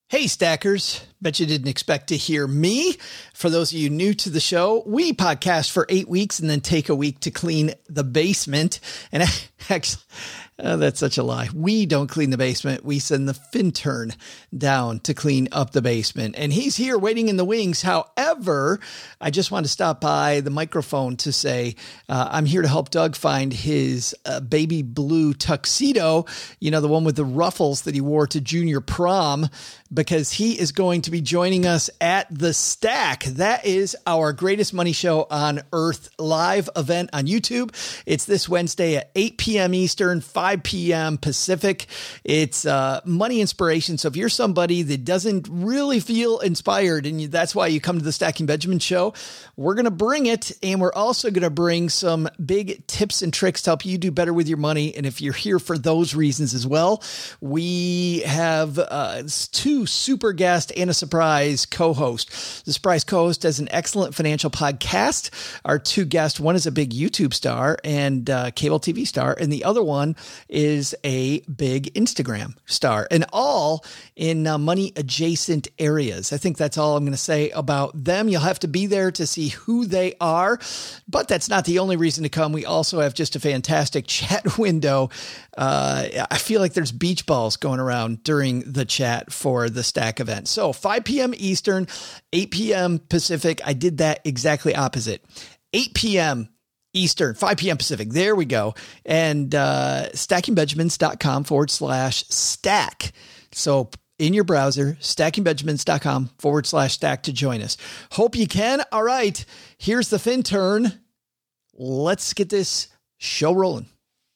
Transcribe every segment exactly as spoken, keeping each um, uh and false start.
Hey, Stackers. Bet you didn't expect to hear me. For those of you new to the show, we podcast for eight weeks and then take a week to clean the basement. And actually, oh, that's such a lie. We don't clean the basement. We send the Fintern down to clean up the basement. And he's here waiting in the wings. However, I just want to stop by the microphone to say uh, I'm here to help Doug find his uh, baby blue tuxedo, you know, the one with the ruffles that he wore to junior prom, because he is going to be joining us at The Stack. That is our Greatest Money Show on Earth live event on YouTube. It's this Wednesday at eight p.m. Eastern, five p.m. Pacific. It's uh, money inspiration. So if you're somebody that doesn't really feel inspired and you, that's why you come to the Stacking Benjamin Show, we're going to bring it. And we're also going to bring some big tips and tricks to help you do better with your money. And if you're here for those reasons as well, we have uh, two super guests and a surprise co-host. The surprise co-host has an excellent financial podcast. Our two guests, one is a big YouTube star and uh, cable T V star, and the other one is a big Instagram star, and all in uh, money adjacent areas. I think that's all I'm going to say about them. You'll have to be there to see who they are, but that's not the only reason to come. We also have just a fantastic chat window. Uh, I feel like there's beach balls going around during the chat for the Stack event. So five p.m. Eastern, eight p.m. Pacific. I did that exactly opposite. eight p.m. Eastern, five p.m. Pacific. There we go. And uh, stackingbenjamins.com forward slash stack. So in your browser, stackingbenjamins.com forward slash stack to join us. Hope you can. All right. Here's the Fintern. Let's get this show rolling.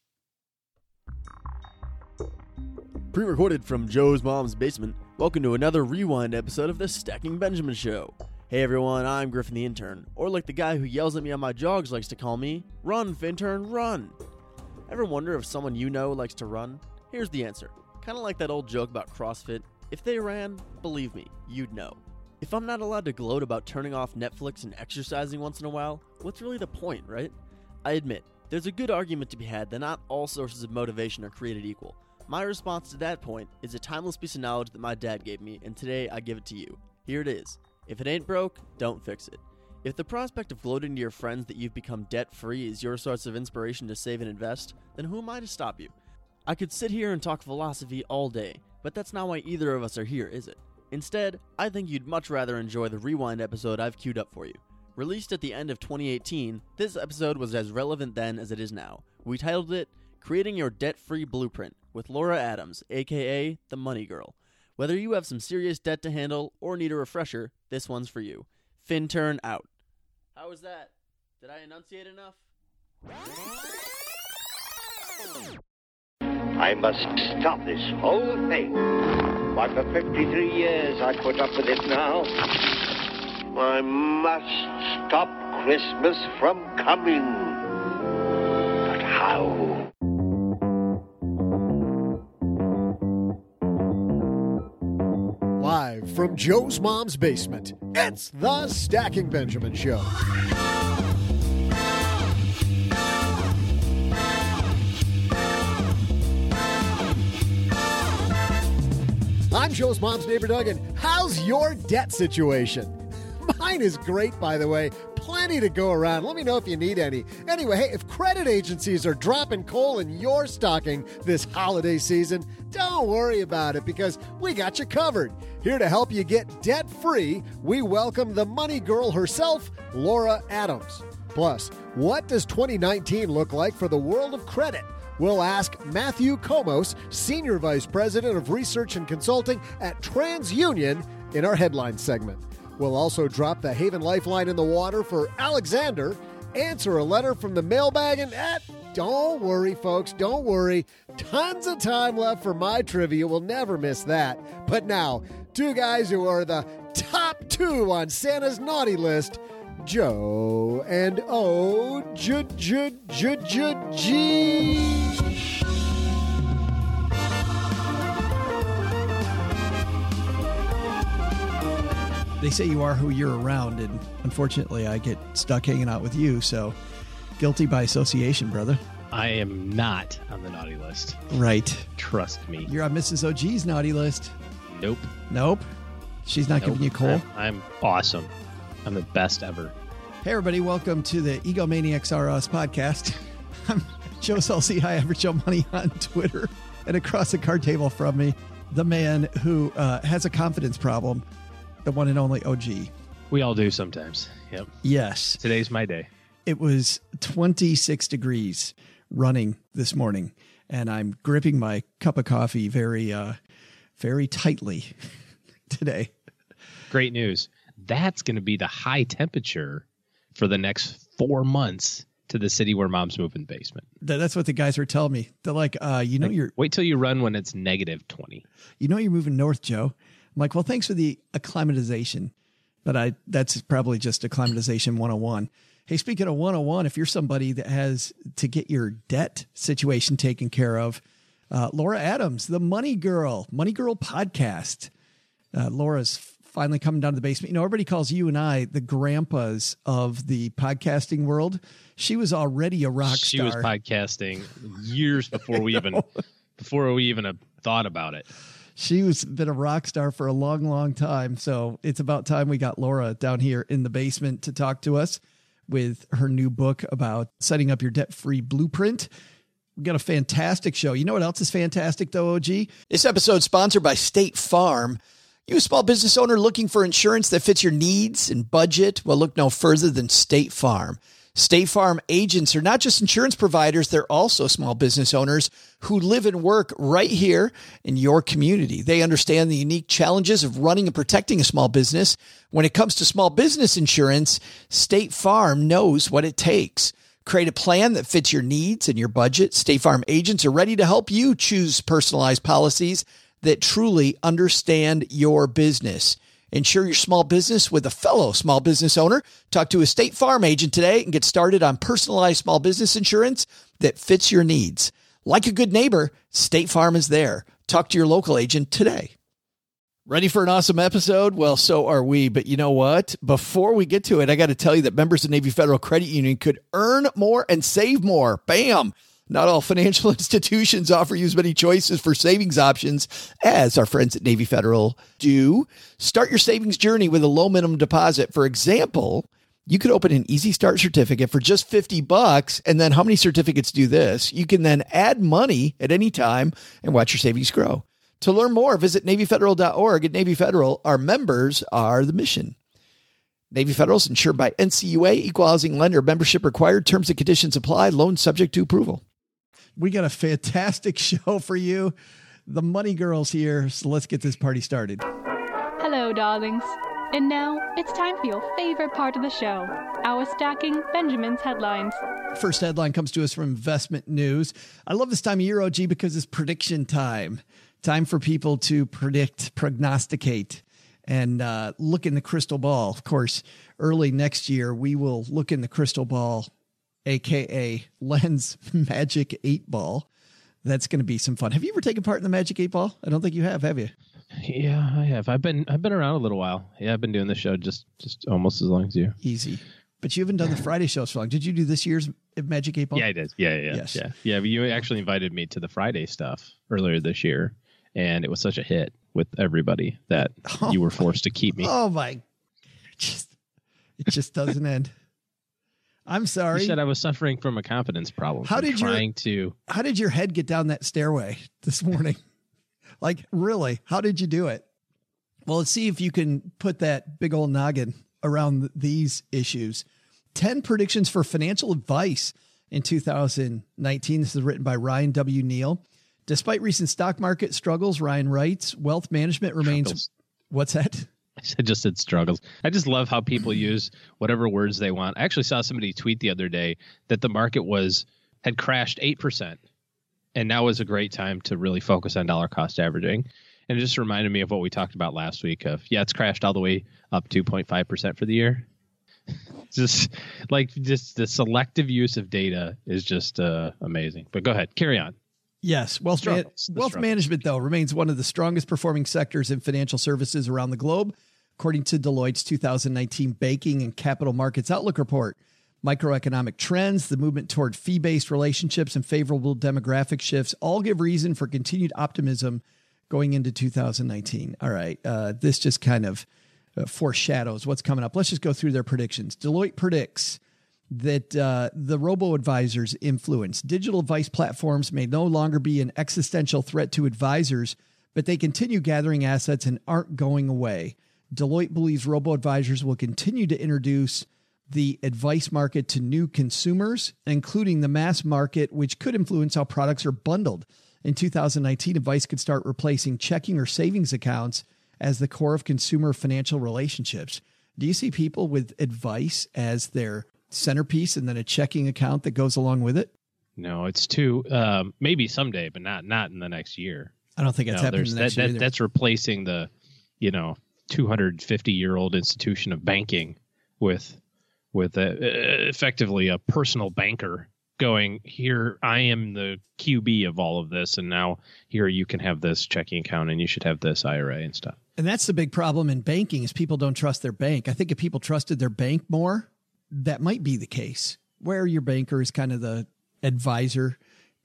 Pre-recorded from Joe's mom's basement, welcome to another rewind episode of the Stacking Benjamin Show. Hey everyone, I'm Griffin the Intern, or like the guy who yells at me on my jogs likes to call me, Run, Fintern, run! Ever wonder if someone you know likes to run? Here's the answer. Kind of like that old joke about CrossFit. If they ran, believe me, you'd know. If I'm not allowed to gloat about turning off Netflix and exercising once in a while, what's really the point, right? I admit, there's a good argument to be had that not all sources of motivation are created equal. My response to that point is a timeless piece of knowledge that my dad gave me, and today I give it to you. Here it is. If it ain't broke, don't fix it. If the prospect of gloating to your friends that you've become debt-free is your source of inspiration to save and invest, then who am I to stop you? I could sit here and talk philosophy all day, but that's not why either of us are here, is it? Instead, I think you'd much rather enjoy the rewind episode I've queued up for you. Released at the end of twenty eighteen, this episode was as relevant then as it is now. We titled it, Creating Your Debt-Free Blueprint, with Laura Adams, aka The Money Girl. Whether you have some serious debt to handle or need a refresher, this one's for you. Fintern out. How was that? Did I enunciate enough? I must stop this whole thing. Why, for fifty-three years I put up with it now. I must stop Christmas from coming. But how? Live from Joe's mom's basement, it's the Stacking Benjamin Show. I'm Joe's mom's neighbor, Doug, and how's your debt situation? Mine is great, by the way. Plenty to go around. Let me know if you need any. Anyway, hey, if credit agencies are dropping coal in your stocking this holiday season, don't worry about it because we got you covered. Here to help you get debt-free, we welcome the money girl herself, Laura Adams. Plus, what does twenty nineteen look like for the world of credit? We'll ask Matthew Komos, Senior Vice President of Research and Consulting at TransUnion, in our headline segment. We'll also drop the Haven Lifeline in the water for Alexander, answer a letter from the mailbag, and eh, don't worry, folks, don't worry. Tons of time left for my trivia. We'll never miss that. But now, two guys who are the top two on Santa's naughty list, Joe and O J J J J G. They say you are who you're around, and unfortunately I get stuck hanging out with you, so guilty by association, brother. I am not on the naughty list. Right. Trust me. You're on Missus O G's naughty list. Nope. Nope. She's not Nope. giving you coal. I'm, I'm awesome. I'm the best ever. Hey, everybody. Welcome to the Egomaniacs R Us podcast. I'm Joe Saul-Sehy, High Average Joe Money on Twitter. And across the card table from me, the man who uh, has a confidence problem, the one and only O G. We all do sometimes. Yep. Yes. Today's my day. It was twenty-six degrees running this morning, and I'm gripping my cup of coffee very, uh, very tightly today. Great news. That's going to be the high temperature for the next four months to the city where mom's moving the basement. Th- That's what the guys were telling me. They're like, uh, you know, Like, you're, wait till you run when it's negative twenty. you know, you're moving north, Joe. I'm like, well, thanks for the acclimatization, but I, that's probably just acclimatization one oh one. Hey, speaking of one oh one, if you're somebody that has to get your debt situation taken care of, uh, Laura Adams, the Money Girl, Money Girl podcast. Uh, Laura's finally coming down to the basement. You know, everybody calls you and I the grandpas of the podcasting world. She was already a rock She star. was podcasting years before we even before we even uh, thought about it. She was been a rock star for a long, long time. So it's about time we got Laura down here in the basement to talk to us with her new book about setting up your debt-free blueprint. We got a fantastic show. You know what else is fantastic, though, O G? This episode sponsored by State Farm. You a small business owner looking for insurance that fits your needs and budget? Well, look no further than State Farm. State Farm agents are not just insurance providers, they're also small business owners who live and work right here in your community. They understand the unique challenges of running and protecting a small business. When it comes to small business insurance, State Farm knows what it takes. Create a plan that fits your needs and your budget. State Farm agents are ready to help you choose personalized policies that truly understand your business. Insure your small business with a fellow small business owner. Talk to a State Farm agent today and get started on personalized small business insurance that fits your needs. Like a good neighbor, State Farm is there. Talk to your local agent today. Ready for an awesome episode? Well, so are we. But you know what? Before we get to it, I got to tell you that members of Navy Federal Credit Union could earn more and save more. Bam! Not all financial institutions offer you as many choices for savings options as our friends at Navy Federal do. Start your savings journey with a low minimum deposit. For example, you could open an Easy Start certificate for just fifty bucks. And then how many certificates do this? You can then add money at any time and watch your savings grow. To learn more, visit Navy Federal dot org. At Navy Federal, our members are the mission. Navy Federal is insured by N C U A, equal housing lender, membership required, terms and conditions apply, loan subject to approval. We got a fantastic show for you. The Money Girl's here, so let's get this party started. Hello, darlings. And now it's time for your favorite part of the show, our Stacking Benjamin's headlines. First headline comes to us from Investment News. I love this time of year, O G, because it's prediction time. Time for people to predict, prognosticate, and uh, look in the crystal ball. Of course, early next year, we will look in the crystal ball, A K A Len's Magic eight Ball. That's going to be some fun. Have you ever taken part in the Magic eight Ball? I don't think you have, have you? Yeah, I have. I've been I've been around a little while. Yeah, I've been doing the show just just almost as long as you. Easy. But you haven't done the Friday shows for long. Did you do this year's Magic eight Ball? Yeah, I did. Yeah, yeah, Yes. yeah. Yeah, but you actually invited me to the Friday stuff earlier this year, and it was such a hit with everybody that Oh you were forced to keep me. Oh, my. Just, it just doesn't end. I'm sorry. You said I was suffering from a confidence problem. How from did your- trying to? How did your head get down that stairway this morning? Like, really? How did you do it? Well, let's see if you can put that big old noggin around th- these issues. ten predictions for financial advice in two thousand nineteen. This is written by Ryan W. Neal. Despite recent stock market struggles, Ryan writes, wealth management remains... Struggles. What's that? I just said struggles. I just love how people use whatever words they want. I actually saw somebody tweet the other day that the market was had crashed eight percent. And now is a great time to really focus on dollar cost averaging. And it just reminded me of what we talked about last week of, yeah, it's crashed all the way up two point five percent for the year. Just like just the selective use of data is just uh, amazing. But go ahead, carry on. Yes. Wealth, man- Struggles. The wealth struggles. management, though, remains one of the strongest performing sectors in financial services around the globe, according to Deloitte's two thousand nineteen Banking and Capital Markets Outlook Report. Microeconomic trends, the movement toward fee-based relationships, and favorable demographic shifts all give reason for continued optimism going into two thousand nineteen. All right. Uh, this just kind of uh, foreshadows what's coming up. Let's just go through their predictions. Deloitte predicts that uh, the robo-advisors influence. Digital advice platforms may no longer be an existential threat to advisors, but they continue gathering assets and aren't going away. Deloitte believes robo-advisors will continue to introduce the advice market to new consumers, including the mass market, which could influence how products are bundled. In two thousand nineteen, advice could start replacing checking or savings accounts as the core of consumer financial relationships. Do you see people with advice as their centerpiece and then a checking account that goes along with it? No, it's too, um, maybe someday, but not not in the next year. I don't think it's no, happening in the next that, year that, That's replacing the, you know, two hundred fifty year old institution of banking with with a, effectively a personal banker going, here, I am the Q B of all of this, and now here you can have this checking account and you should have this I R A and stuff. And that's the big problem in banking is people don't trust their bank. I think if people trusted their bank more, that might be the case, where your banker is kind of the advisor.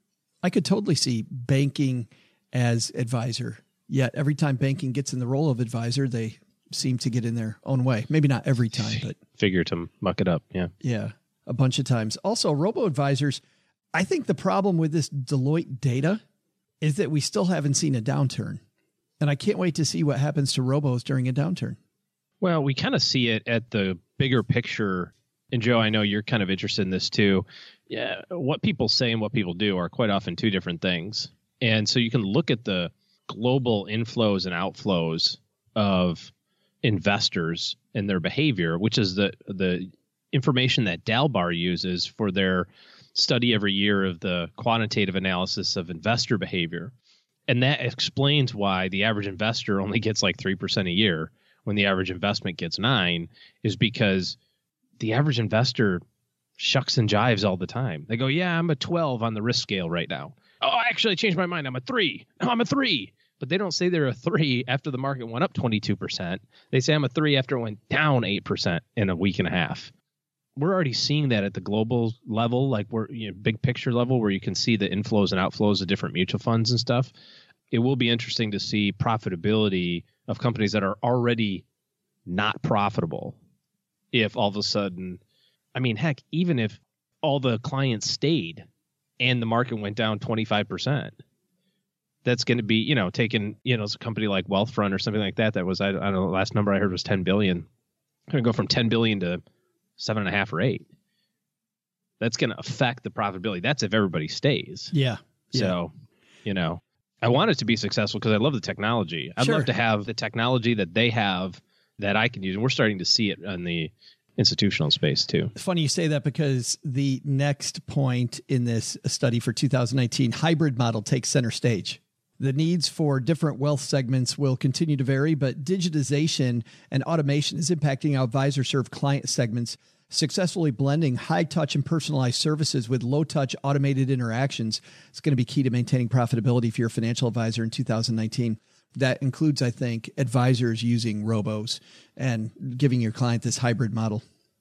I could totally see banking as advisor, yet every time banking gets in the role of advisor, they seem to get in their own way. Maybe not every time, but figure to muck it up. Yeah. Yeah. A bunch of times. Also, robo-advisors, I think the problem with this Deloitte data is that we still haven't seen a downturn. And I can't wait to see what happens to robos during a downturn. Well, we kind of see it at the bigger picture. And Joe, I know you're kind of interested in this too. Yeah, what people say and what people do are quite often two different things. And so you can look at the global inflows and outflows of investors and their behavior, which is the the information that Dalbar uses for their study every year of the quantitative analysis of investor behavior. And that explains why the average investor only gets like three percent a year when the average investment gets nine, is because the average investor shucks and jives all the time. They go, yeah, I'm a twelve on the risk scale right now. Oh, actually, I changed my mind. I'm a three. No, I'm a three. But they don't say they're a three after the market went up twenty-two percent. They say I'm a three after it went down eight percent in a week and a half. We're already seeing that at the global level, like we're, you know, big picture level, where you can see the inflows and outflows of different mutual funds and stuff. It will be interesting to see profitability of companies that are already not profitable. If all of a sudden, I mean, heck, even if all the clients stayed and the market went down twenty-five percent, that's going to be, you know, taking, you know, a company like Wealthfront or something like that. That was, I don't know, the last number I heard was ten billion. Going to go from ten billion to seven and a half or eight. That's going to affect the profitability. That's if everybody stays. Yeah. yeah. So, you know, I want it to be successful because I love the technology. I'd Sure. love to have the technology that they have that I can use. And we're starting to see it in the institutional space too. It's funny you say that because the next point in this study for two thousand nineteen, hybrid model takes center stage. The needs for different wealth segments will continue to vary, but digitization and automation is impacting how advisors serve client segments, successfully blending high-touch and personalized services with low-touch automated interactions. It's going to be key to maintaining profitability for your financial advisor in two thousand nineteen. That includes, I think, advisors using robos and giving your client this hybrid model.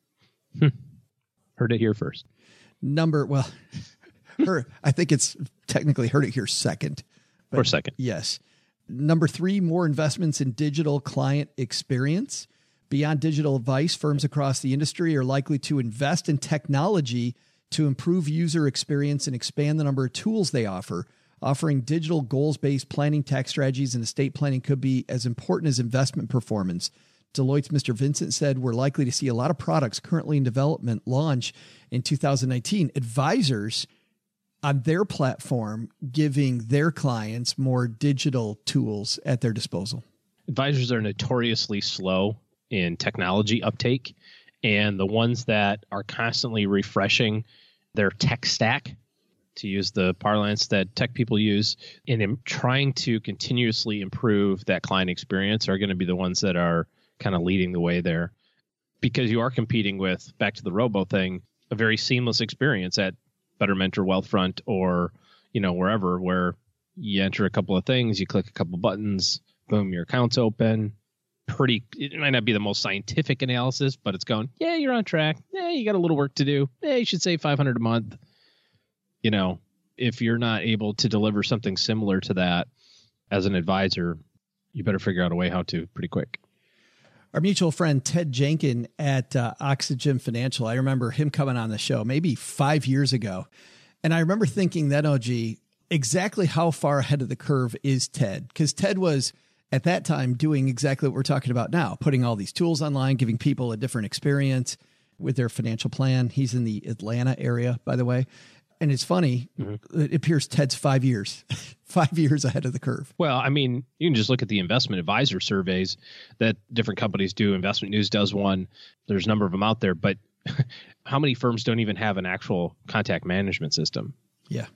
Heard it here first. Number, well, her, I think it's technically heard it here second. Or second. Yes. Number three, more investments in digital client experience. Beyond digital advice, firms across the industry are likely to invest in technology to improve user experience and expand the number of tools they offer. Offering digital goals-based planning, tax strategies, and estate planning could be as important as investment performance. Deloitte's Mister Vincent said we're likely to see a lot of products currently in development launch in two thousand nineteen. Advisors on their platform giving their clients more digital tools at their disposal. Advisors are notoriously slow in technology uptake, and the ones that are constantly refreshing their tech stack, to use the parlance that tech people use, and in trying to continuously improve that client experience, are going to be the ones that are kind of leading the way there. Because you are competing with, back to the robo thing, a very seamless experience at Betterment or Wealthfront or, you know, wherever, where you enter a couple of things, you click a couple buttons, boom, your account's open. Pretty, it might not be the most scientific analysis, but it's going, yeah, you're on track. Yeah, you got a little work to do. Yeah, you should save five hundred dollars a month. You know, if you're not able to deliver something similar to that, as an advisor, you better figure out a way how to pretty quick. Our mutual friend, Ted Jenkin at uh, Oxygen Financial, I remember him coming on the show maybe five years ago. And I remember thinking then, oh, gee, exactly how far ahead of the curve is Ted? Because Ted was at that time doing exactly what we're talking about now, putting all these tools online, giving people a different experience with their financial plan. He's in the Atlanta area, by the way. And it's funny, mm-hmm. It appears Ted's five years, five years ahead of the curve. Well, I mean, you can just look at the investment advisor surveys that different companies do. Investment News does one. There's a number of them out there. But how many firms don't even have an actual contact management system? Yeah.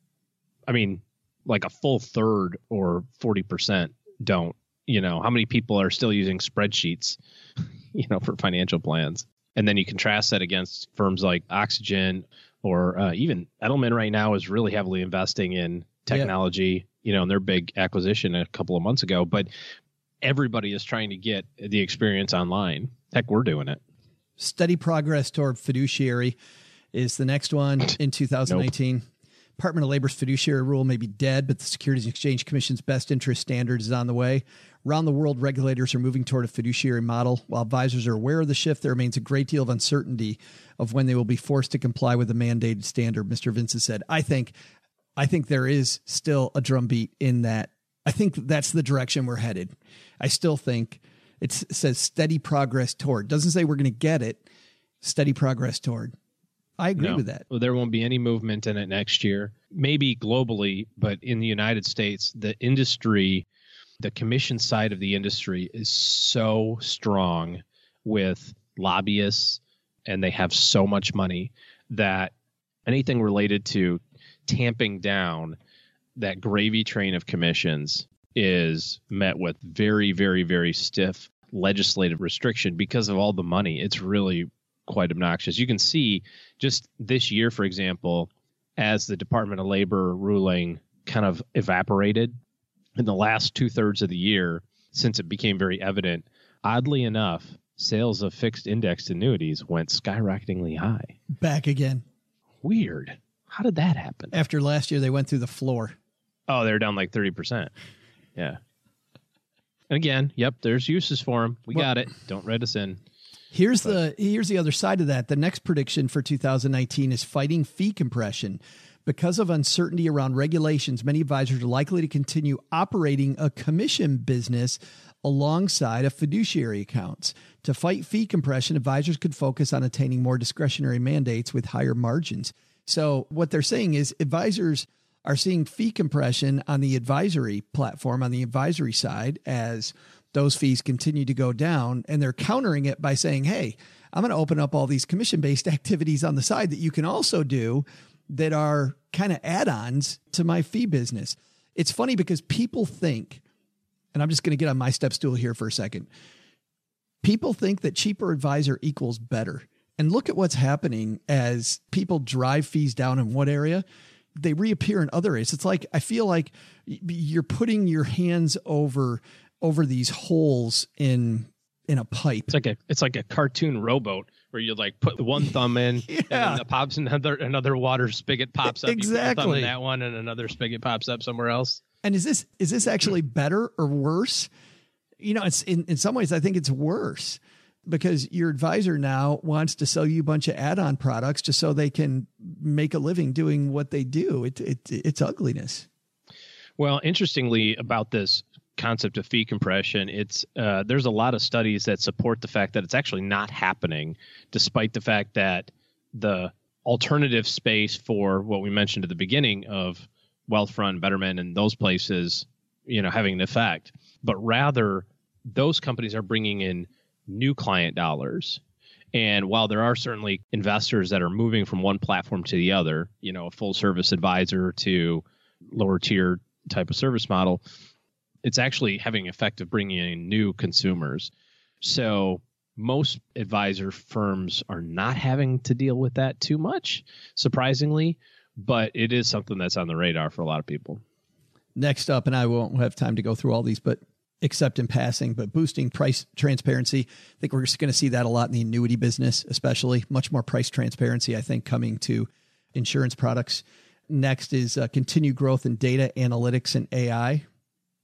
I mean, like a full third or forty percent don't. You know, how many people are still using spreadsheets, you know, for financial plans? And then you contrast that against firms like Oxygen or uh, even Edelman right now is really heavily investing in technology, yeah. you know, and their big acquisition a couple of months ago. But everybody is trying to get the experience online. Heck, we're doing it. Steady progress toward fiduciary is the next one in two thousand nineteen. Nope. Department of Labor's fiduciary rule may be dead, but the Securities and Exchange Commission's best interest standard is on the way. Around the world, regulators are moving toward a fiduciary model. While advisors are aware of the shift, there remains a great deal of uncertainty of when they will be forced to comply with the mandated standard. Mister Vince has said, I think, I think there is still a drumbeat in that. I think that's the direction we're headed. I still think it's, it says steady progress toward. It doesn't say we're going to get it. Steady progress toward. I agree no. with that. Well, there won't be any movement in it next year, maybe globally, but in the United States, the industry, the commission side of the industry is so strong with lobbyists, and they have so much money that anything related to tamping down that gravy train of commissions is met with very, very, very stiff legislative restriction because of all the money. It's really quite obnoxious. You can see just this year, for example, as the Department of Labor ruling kind of evaporated in the last two thirds of the year, since it became very evident, oddly enough, sales of fixed indexed annuities went skyrocketingly high. Back again. Weird. How did that happen? After last year, they went through the floor. Oh, they're down like thirty percent. Yeah. And again, yep, there's uses for them. We well, got it. Don't write us in. Here's but. the here's the other side of that. The next prediction for two thousand nineteen is fighting fee compression. Because of uncertainty around regulations, many advisors are likely to continue operating a commission business alongside of fiduciary accounts. To fight fee compression, advisors could focus on attaining more discretionary mandates with higher margins. So what they're saying is advisors are seeing fee compression on the advisory platform, on the advisory side, as those fees continue to go down, and they're countering it by saying, hey, I'm going to open up all these commission-based activities on the side that you can also do that are kind of add-ons to my fee business. It's funny because people think, and I'm just going to get on my step stool here for a second. People think that cheaper advisor equals better. And look at what's happening as people drive fees down in what area, they reappear in other areas. It's like, I feel like you're putting your hands over over these holes in in a pipe. It's like a it's like a cartoon rowboat where you like put one thumb in, yeah. and then it pops another another water spigot pops up. Exactly. You put a thumb in that one, and another spigot pops up somewhere else. And is this is this actually better or worse? You know, it's in, in some ways I think it's worse, because your advisor now wants to sell you a bunch of add-on products just so they can make a living doing what they do. It, it it's ugliness. Well, interestingly about this concept of fee compression, it's uh, there's a lot of studies that support the fact that it's actually not happening, despite the fact that the alternative space for what we mentioned at the beginning of Wealthfront, Betterment, and those places, you know, having an effect, but rather those companies are bringing in new client dollars. And while there are certainly investors that are moving from one platform to the other, you know, a full service advisor to lower tier type of service model, it's actually having an effect of bringing in new consumers. So most advisor firms are not having to deal with that too much, surprisingly, but it is something that's on the radar for a lot of people. Next up, and I won't have time to go through all these, but except in passing, but boosting price transparency. I think we're just going to see that a lot in the annuity business, especially much more price transparency, I think, coming to insurance products. Next is uh, continued growth in data analytics and A I.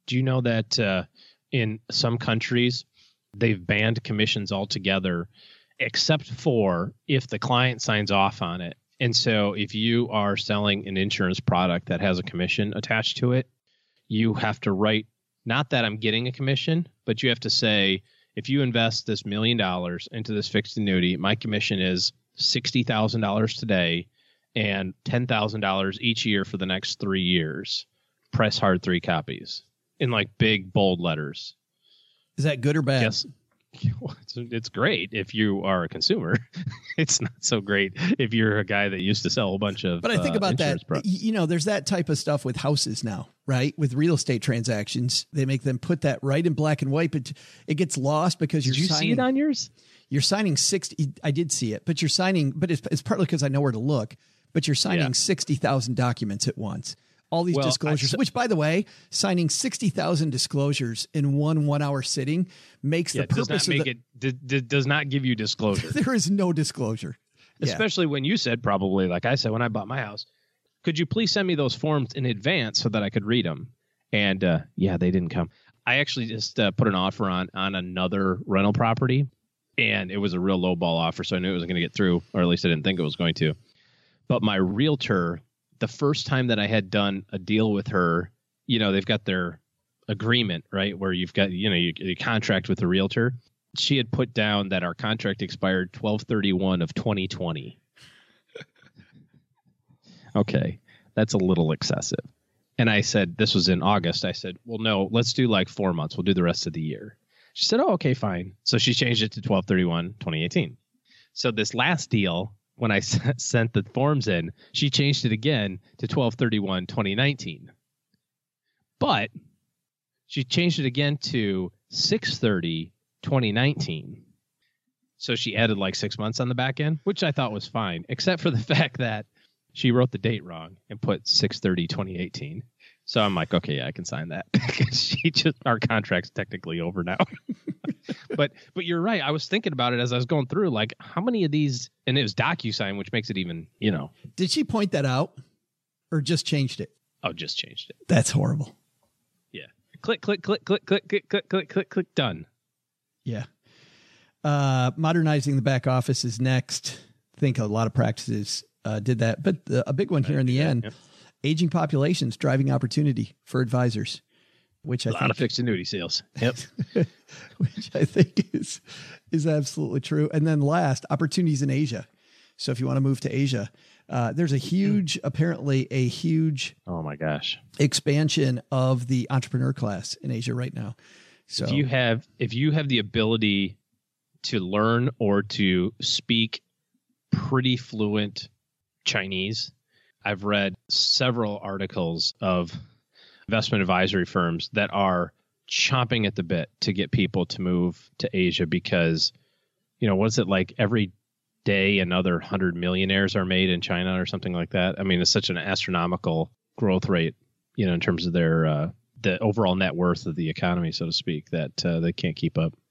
Do you know that uh, in some countries, they've banned commissions altogether, except for if the client signs off on it. And so if you are selling an insurance product that has a commission attached to it, you have to write, not that I'm getting a commission, but you have to say, if you invest this million dollars into this fixed annuity, my commission is sixty thousand dollars today and ten thousand dollars each year for the next three years. Press hard three copies in like big bold letters. Is that good or bad? Yes. It's, it's great if you are a consumer. It's not so great if you're a guy that used to sell a bunch of. But I think uh, about that. products. You know, there's that type of stuff with houses now, right? With real estate transactions, they make them put that right in black and white, but it gets lost because Did you're you signing, see it on yours? You're signing sixty. I did see it, but you're signing. But it's, it's partly because I know where to look. But you're signing Yeah. sixty thousand documents at once. All these Well, disclosures, I- which, by the way, signing sixty thousand disclosures in one one-hour sitting makes Yeah, the it does purpose not make of the, it d- d- does not give you disclosure. there is no disclosure. Yeah. Especially when you said, probably like I said when I bought my house, could you please send me those forms in advance so that I could read them? And uh, yeah, they didn't come. I actually just uh, put an offer on on another rental property, and it was a real low ball offer, so I knew it was going to get through, or at least I didn't think it was going to. But my realtor, the first time that I had done a deal with her, you know, they've got their agreement, right, where you've got, you know, you, you contract with the realtor. She had put down that our contract expired twelve thirty-one of twenty twenty. Okay, that's a little excessive. And I said, this was in August. I said, well, no, let's do like four months. We'll do the rest of the year. She said, oh, okay, fine. So she changed it to twelve thirty-one twenty eighteen. So this last deal, when I s- sent the forms in, she changed it again to twelve thirty-one twenty nineteen. But she changed it again to six thirty twenty nineteen. So she added like six months on the back end, which I thought was fine, except for the fact that she wrote the date wrong and put six thirty twenty eighteen. So I'm like, okay, yeah, I can sign that. She just, our contract's technically over now. but but you're right. I was thinking about it as I was going through, like, how many of these, and it was DocuSign, which makes it even, you know. Did she point that out or just changed it? Oh, just changed it. That's horrible. Yeah. Click, click, click, click, click, click, click, click, click, click, done. Yeah. Uh, modernizing the back office is next. I think a lot of practices uh, did that, but the, a big one here in the end, Yep. aging populations driving opportunity for advisors, which I A lot think of fixed annuity sales. Yep. which I think is is absolutely true. And then last, opportunities in Asia. So if you want to move to Asia, uh, there's a huge, apparently a huge Oh my gosh. expansion of the entrepreneur class in Asia right now. So If you have if you have the ability to learn or to speak pretty fluent Chinese, I've read several articles of investment advisory firms that are chomping at the bit to get people to move to Asia because, you know, what's it like every day another one hundred millionaires are made in China or something like that? I mean, it's such an astronomical growth rate, you know, in terms of their uh, the overall net worth of the economy, so to speak, that uh, they can't keep up.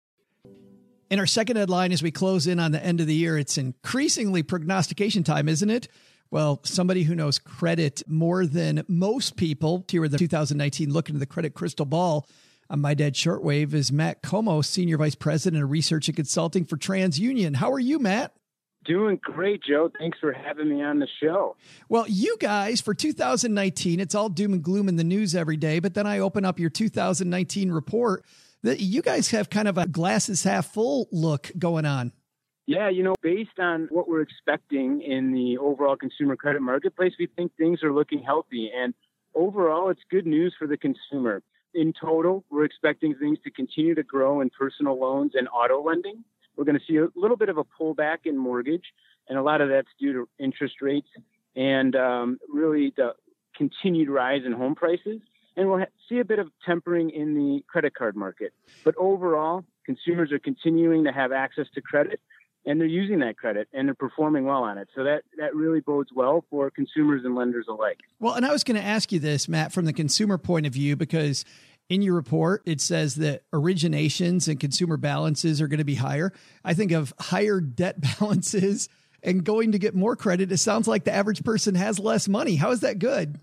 in our second headline, as we close in on the end of the year, it's increasingly prognostication time, isn't it? Well, somebody who knows credit more than most people here with the two thousand nineteen look into the credit crystal ball on My Dad Shortwave is Matt Como, Senior Vice President of Research and Consulting for TransUnion. How are you, Matt? Doing great, Joe. Thanks for having me on the show. Well, you guys, for two thousand nineteen, it's all doom and gloom in the news every day, but then I open up your two thousand nineteen report that you guys have kind of a glasses half full look going on. Yeah, you know, based on what we're expecting in the overall consumer credit marketplace, we think things are looking healthy. And overall, it's good news for the consumer. In total, we're expecting things to continue to grow in personal loans and auto lending. We're going to see a little bit of a pullback in mortgage, and a lot of that's due to interest rates and um, really the continued rise in home prices. And we'll ha- see a bit of tempering in the credit card market. But overall, consumers are continuing to have access to credit, and they're using that credit, and they're performing well on it. So that, that really bodes well for consumers and lenders alike. Well, and I was going to ask you this, Matt, from the consumer point of view, because in your report, it says that originations and consumer balances are going to be higher. I think of higher debt balances and going to get more credit. It sounds like the average person has less money. How is that good?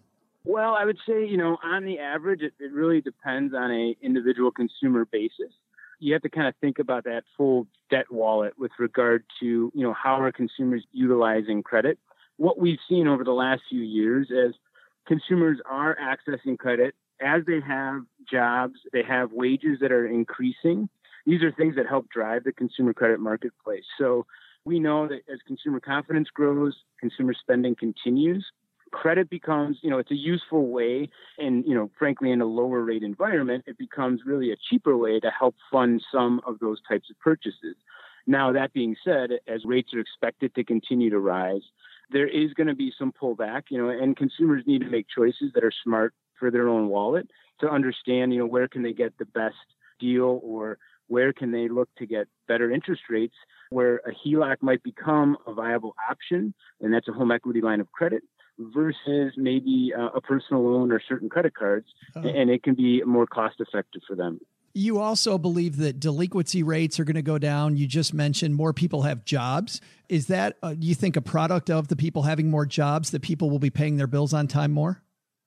Well, I would say, you know, on the average, it, it really depends on a individual consumer basis. You have to kind of think about that full debt wallet with regard to, you know, how are consumers utilizing credit. What we've seen over the last few years is consumers are accessing credit as they have jobs, they have wages that are increasing. These are things that help drive the consumer credit marketplace. So we know that as consumer confidence grows, consumer spending continues. Credit becomes, you know, it's a useful way, and, you know, frankly, in a lower rate environment, it becomes really a cheaper way to help fund some of those types of purchases. Now, that being said, as rates are expected to continue to rise, there is going to be some pullback, you know, and consumers need to make choices that are smart for their own wallet to understand, you know, where can they get the best deal, or where can they look to get better interest rates, where a H E L O C might become a viable option, and that's a home equity line of credit, versus maybe uh, a personal loan or certain credit cards, oh. and it can be more cost effective for them. You also believe that delinquency rates are going to go down. You just mentioned more people have jobs. Is that, uh, do you think, a product of the people having more jobs, that people will be paying their bills on time more?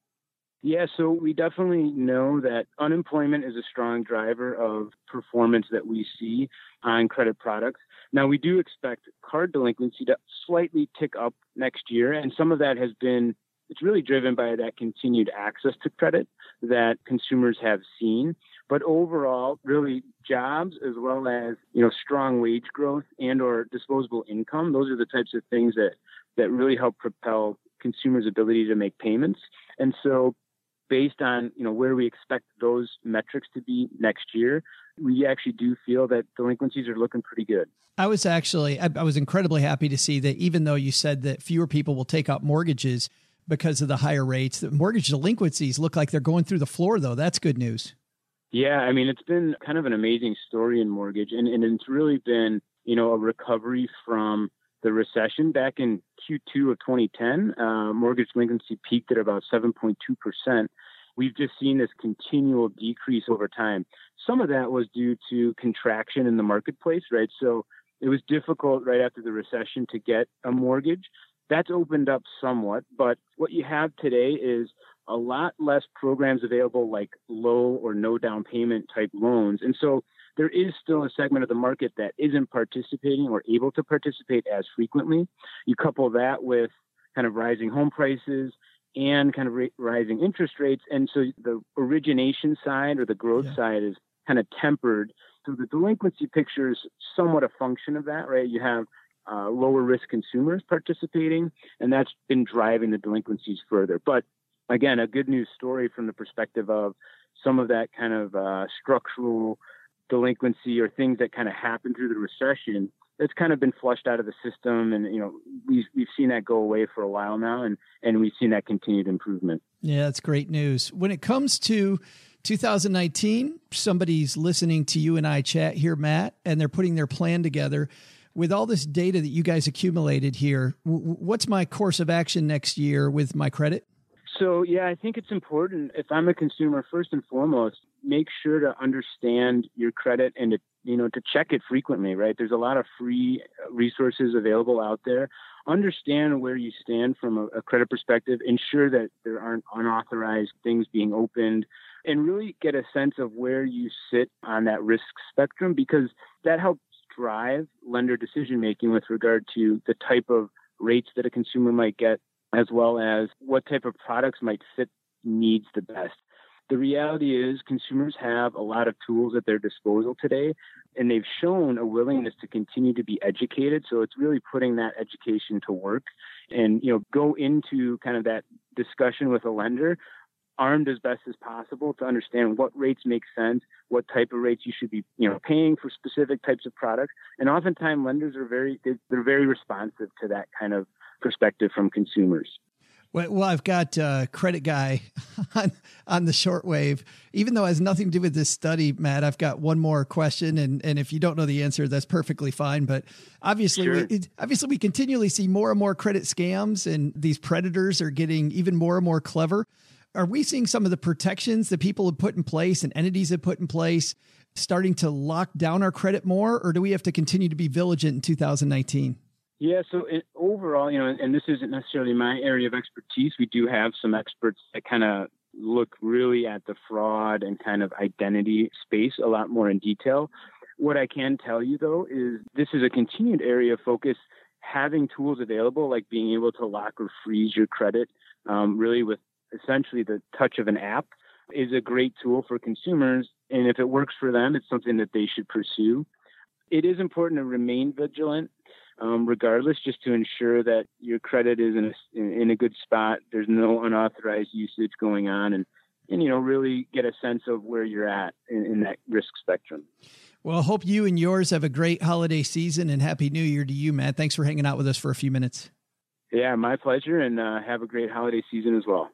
Yeah, so we definitely know that unemployment is a strong driver of performance that we see on credit products. Now, we do expect card delinquency to slightly tick up next year, and some of that has been, it's really driven by that continued access to credit that consumers have seen. But overall, really jobs, as well as, you know, strong wage growth and or disposable income, those are the types of things that, that really help propel consumers' ability to make payments. And so based on, you know, where we expect those metrics to be next year, we actually do feel that delinquencies are looking pretty good. I was actually, I, I was incredibly happy to see that, even though you said that fewer people will take out mortgages because of the higher rates, that mortgage delinquencies look like they're going through the floor, though. That's good news. Yeah, I mean, it's been kind of an amazing story in mortgage, and, and it's really been, you know, a recovery from the recession. Back in Q two of twenty ten, uh, mortgage delinquency peaked at about seven point two percent. We've just seen this continual decrease over time. Some of that was due to contraction in the marketplace, right? So it was difficult right after the recession to get a mortgage. That's opened up somewhat, but what you have today is a lot less programs available, like low or no down payment type loans. And so there is still a segment of the market that isn't participating or able to participate as frequently. You couple that with kind of rising home prices and kind of ra- rising interest rates. And so the origination side or the growth yeah. side is kind of tempered. So the delinquency picture is somewhat a function of that, right? You have uh, lower risk consumers participating, and that's been driving the delinquencies further. But again, a good news story from the perspective of some of that kind of uh, structural delinquency or things that kind of happened through the recession that's kind of been flushed out of the system. And, you know, we've, we've seen that go away for a while now, and, and we've seen that continued improvement. Yeah, that's great news. When it comes to two thousand nineteen, somebody's listening to you and I chat here, Matt, and they're putting their plan together. With all this data that you guys accumulated here, w- what's my course of action next year with my credit? So, yeah, I think it's important, if I'm a consumer, first and foremost, make sure to understand your credit and to, you know, to check it frequently, right? There's a lot of free resources available out there. Understand where you stand from a, a credit perspective. Ensure that there aren't unauthorized things being opened, and really get a sense of where you sit on that risk spectrum, because that helps drive lender decision-making with regard to the type of rates that a consumer might get, as well as what type of products might fit needs the best. The reality is consumers have a lot of tools at their disposal today, and they've shown a willingness to continue to be educated. So it's really putting that education to work, and, you know, go into kind of that discussion with a lender armed as best as possible to understand what rates make sense, what type of rates you should be, you know, paying for specific types of products. And oftentimes lenders are very, they're very responsive to that kind of perspective from consumers. Well, I've got a credit guy on, on the shortwave. Even though it has nothing to do with this study, Matt, I've got one more question. And, and if you don't know the answer, that's perfectly fine. But obviously, sure. we, obviously, we continually see more and more credit scams, and these predators are getting even more and more clever. Are we seeing some of the protections that people have put in place and entities have put in place starting to lock down our credit more, or do we have to continue to be vigilant in two thousand nineteen? Yeah, so it, overall, you know, and this isn't necessarily my area of expertise. We do have some experts that kind of look really at the fraud and kind of identity space a lot more in detail. What I can tell you, though, is this is a continued area of focus. Having tools available, like being able to lock or freeze your credit, um, really with essentially the touch of an app, is a great tool for consumers. And if it works for them, it's something that they should pursue. It is important to remain vigilant. Um, regardless, just to ensure that your credit is in a, in a good spot. There's no unauthorized usage going on, and, and you know, really get a sense of where you're at in, in that risk spectrum. Well, hope you and yours have a great holiday season, and Happy New Year to you, Matt. Thanks for hanging out with us for a few minutes. Yeah, my pleasure, and uh, have a great holiday season as well.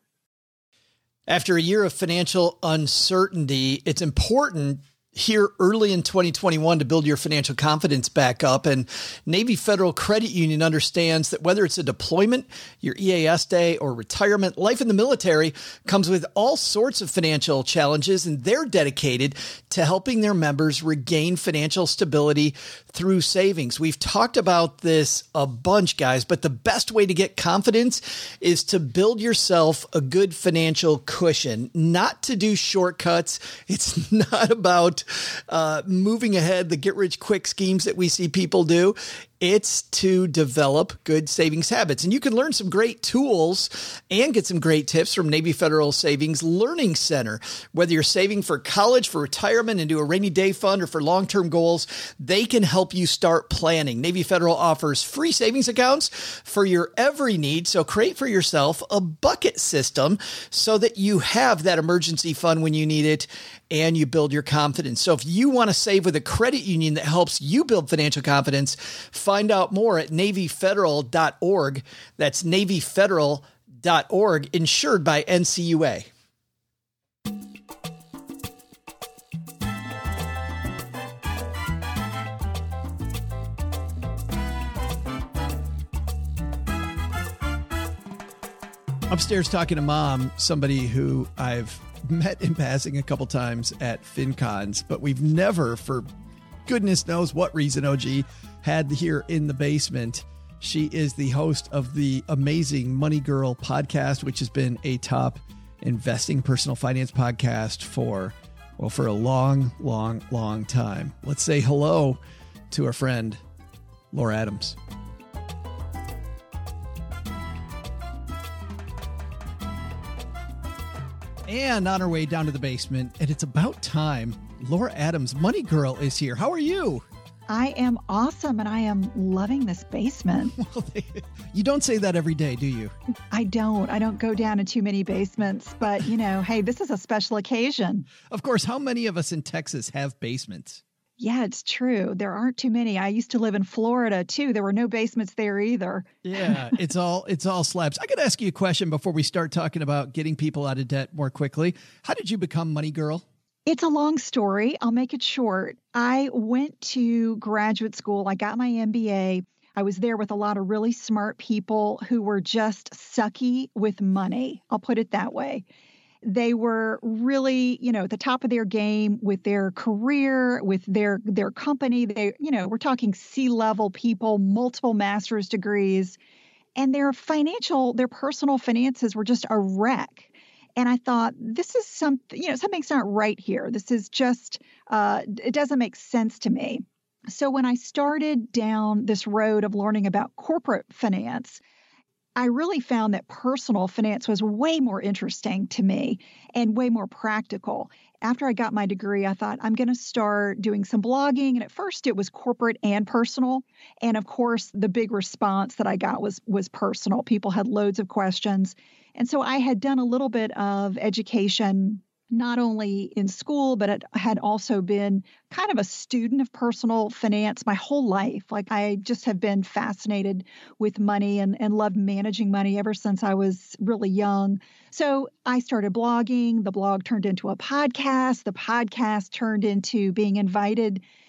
After a year of financial uncertainty, it's important here early in twenty twenty-one to build your financial confidence back up. And Navy Federal Credit Union understands that whether it's a deployment, your E A S day, or retirement, life in the military comes with all sorts of financial challenges, and they're dedicated to helping their members regain financial stability through savings. We've talked about this a bunch, guys, but the best way to get confidence is to build yourself a good financial cushion, not to do shortcuts. It's not about Uh, moving ahead, the get-rich-quick schemes that we see people do. It's to develop good savings habits. And you can learn some great tools and get some great tips from Navy Federal Savings Learning Center. Whether you're saving for college, for retirement, into a rainy day fund, or for long-term goals, they can help you start planning. Navy Federal offers free savings accounts for your every need. So create for yourself a bucket system so that you have that emergency fund when you need it and you build your confidence. So if you want to save with a credit union that helps you build financial confidence, find out more at Navy Federal dot org. That's Navy Federal dot org, insured by N C U A. Upstairs talking to Mom, somebody who I've met in passing a couple times at FinCons, but we've never, for goodness knows what reason, O G, had here in the basement. She is the host of the amazing Money Girl podcast, which has been a top investing personal finance podcast for, well, for a long, long, long time. Let's say hello to our friend, Laura Adams. And on our way down to the basement, and it's about time, Laura Adams, Money Girl, is here. How are you? I am awesome, and I am loving this basement. Well, they, you don't say that every day, do you? I don't. I don't go down in too many basements, but, you know, hey, this is a special occasion. Of course, how many of us in Texas have basements? Yeah, it's true. There aren't too many. I used to live in Florida, too. There were no basements there either. Yeah, it's all it's all slabs. I got to ask you a question before we start talking about getting people out of debt more quickly. How did you become Money Girl? It's a long story. I'll make it short. I went to graduate school. I got my M B A. I was there with a lot of really smart people who were just sucky with money. I'll put it that way. They were really, you know, at the top of their game with their career, with their their company. They, you know, we're talking C-level people, multiple master's degrees, and their financial, their personal finances were just a wreck. And I thought, this is something, you know, something's not right here. This is just, uh, it doesn't make sense to me. So when I started down this road of learning about corporate finance, I really found that personal finance was way more interesting to me and way more practical. After I got my degree, I thought I'm going to start doing some blogging. And at first it was corporate and personal. And of course, the big response that I got was, was personal. People had loads of questions. And so I had done a little bit of education, not only in school, but it had also been kind of a student of personal finance my whole life. Like I just have been fascinated with money and, and loved managing money ever since I was really young. So I started blogging. The blog turned into a podcast. The podcast turned into being invited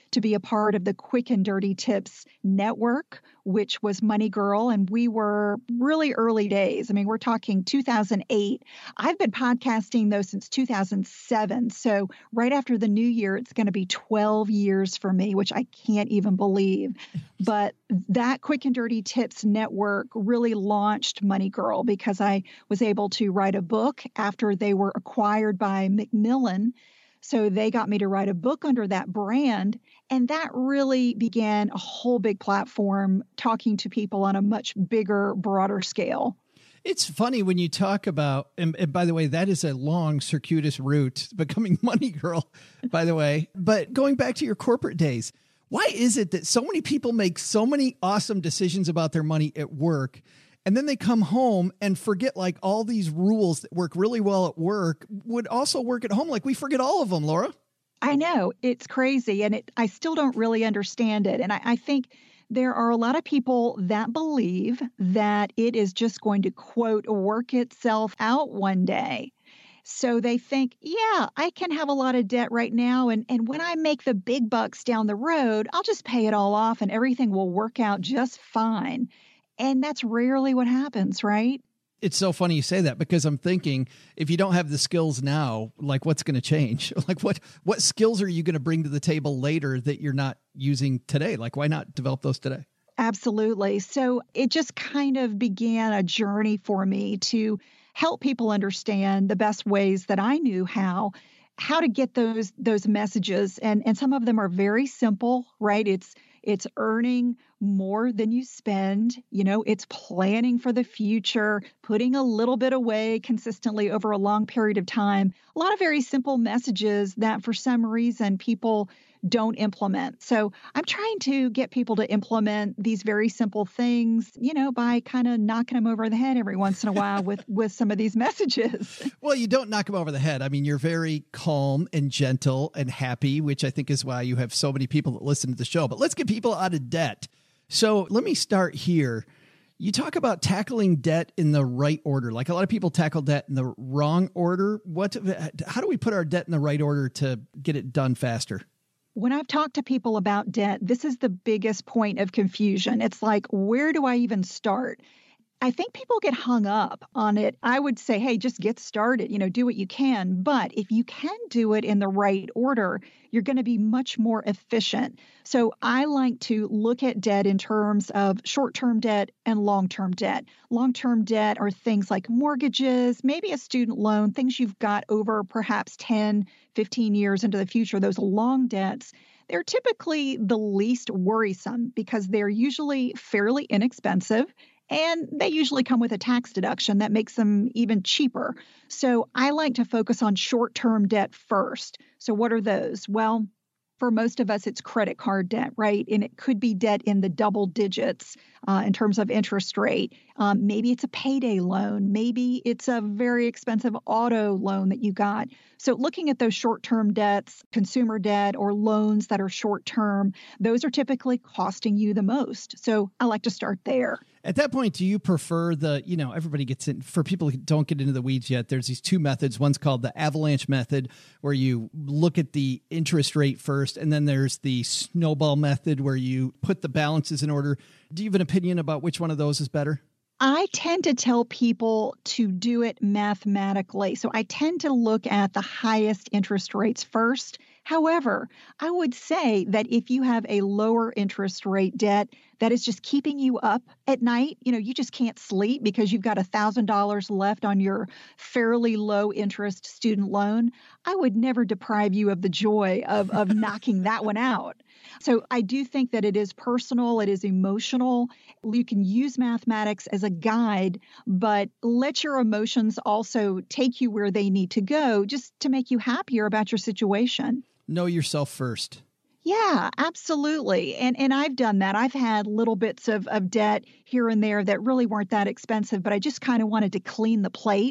to be a part of the Quick and Dirty Tips network, which was Money Girl. And we were really early days. I mean, we're talking two thousand eight. I've been podcasting, though, since two thousand seven. So right after the new year, it's going to be twelve years for me, which I can't even believe. But that Quick and Dirty Tips network really launched Money Girl because I was able to write a book after they were acquired by Macmillan. So they got me to write a book under that brand. And that really began a whole big platform talking to people on a much bigger, broader scale. It's funny when you talk about, and, and by the way, that is a long, circuitous route, becoming Money Girl, by the way. But going back to your corporate days, why is it that so many people make so many awesome decisions about their money at work, and then they come home and forget like all these rules that work really well at work would also work at home? Like we forget all of them, Laura. I know. It's crazy. And it, I still don't really understand it. And I, I think there are a lot of people that believe that it is just going to, quote, work itself out one day. So they think, yeah, I can have a lot of debt right now. And, and when I make the big bucks down the road, I'll just pay it all off and everything will work out just fine. And that's rarely what happens, right? It's so funny you say that because I'm thinking if you don't have the skills now, like what's going to change? Like what, what skills are you going to bring to the table later that you're not using today? Like why not develop those today? Absolutely. So it just kind of began a journey for me to help people understand the best ways that I knew how, how to get those, those messages. And, and some of them are very simple, right? It's, it's earning more than you spend. You know, it's planning for the future, putting a little bit away consistently over a long period of time. A lot of very simple messages that for some reason people don't implement. So I'm trying to get people to implement these very simple things, you know, by kind of knocking them over the head every once in a while with, with some of these messages. Well, you don't knock them over the head. I mean, you're very calm and gentle and happy, which I think is why you have so many people that listen to the show. But let's get people out of debt. So let me start here. You talk about tackling debt in the right order. Like a lot of people tackle debt in the wrong order. What, how do we put our debt in the right order to get it done faster? When I've talked to people about debt, this is the biggest point of confusion. It's like, where do I even start? I think people get hung up on it. I would say, hey, just get started, you know, do what you can. But if you can do it in the right order, you're going to be much more efficient. So I like to look at debt in terms of short-term debt and long-term debt. Long-term debt are things like mortgages, maybe a student loan, things you've got over perhaps ten, fifteen years into the future, those long debts. They're typically the least worrisome because they're usually fairly inexpensive. And they usually come with a tax deduction that makes them even cheaper. So I like to focus on short-term debt first. So what are those? Well, for most of us, it's credit card debt, right? And it could be debt in the double digits uh, in terms of interest rate. Um, maybe it's a payday loan. Maybe it's a very expensive auto loan that you got. So looking at those short-term debts, consumer debt or loans that are short-term, those are typically costing you the most. So I like to start there. At that point, do you prefer the, you know, everybody gets in, for people who don't get into the weeds yet, there's these two methods. One's called the avalanche method, where you look at the interest rate first. And then there's the snowball method, where you put the balances in order. Do you have an opinion about which one of those is better? I tend to tell people to do it mathematically. So I tend to look at the highest interest rates first. However, I would say that if you have a lower interest rate debt that is just keeping you up at night, you know, you just can't sleep because you've got one thousand dollars left on your fairly low interest student loan, I would never deprive you of the joy of, of knocking that one out. So I do think that it is personal, it is emotional. You can use mathematics as a guide, but let your emotions also take you where they need to go just to make you happier about your situation. Know yourself first. Yeah, absolutely. And and I've done that. I've had little bits of, of debt here and there that really weren't that expensive, but I just kind of wanted to clean the plate.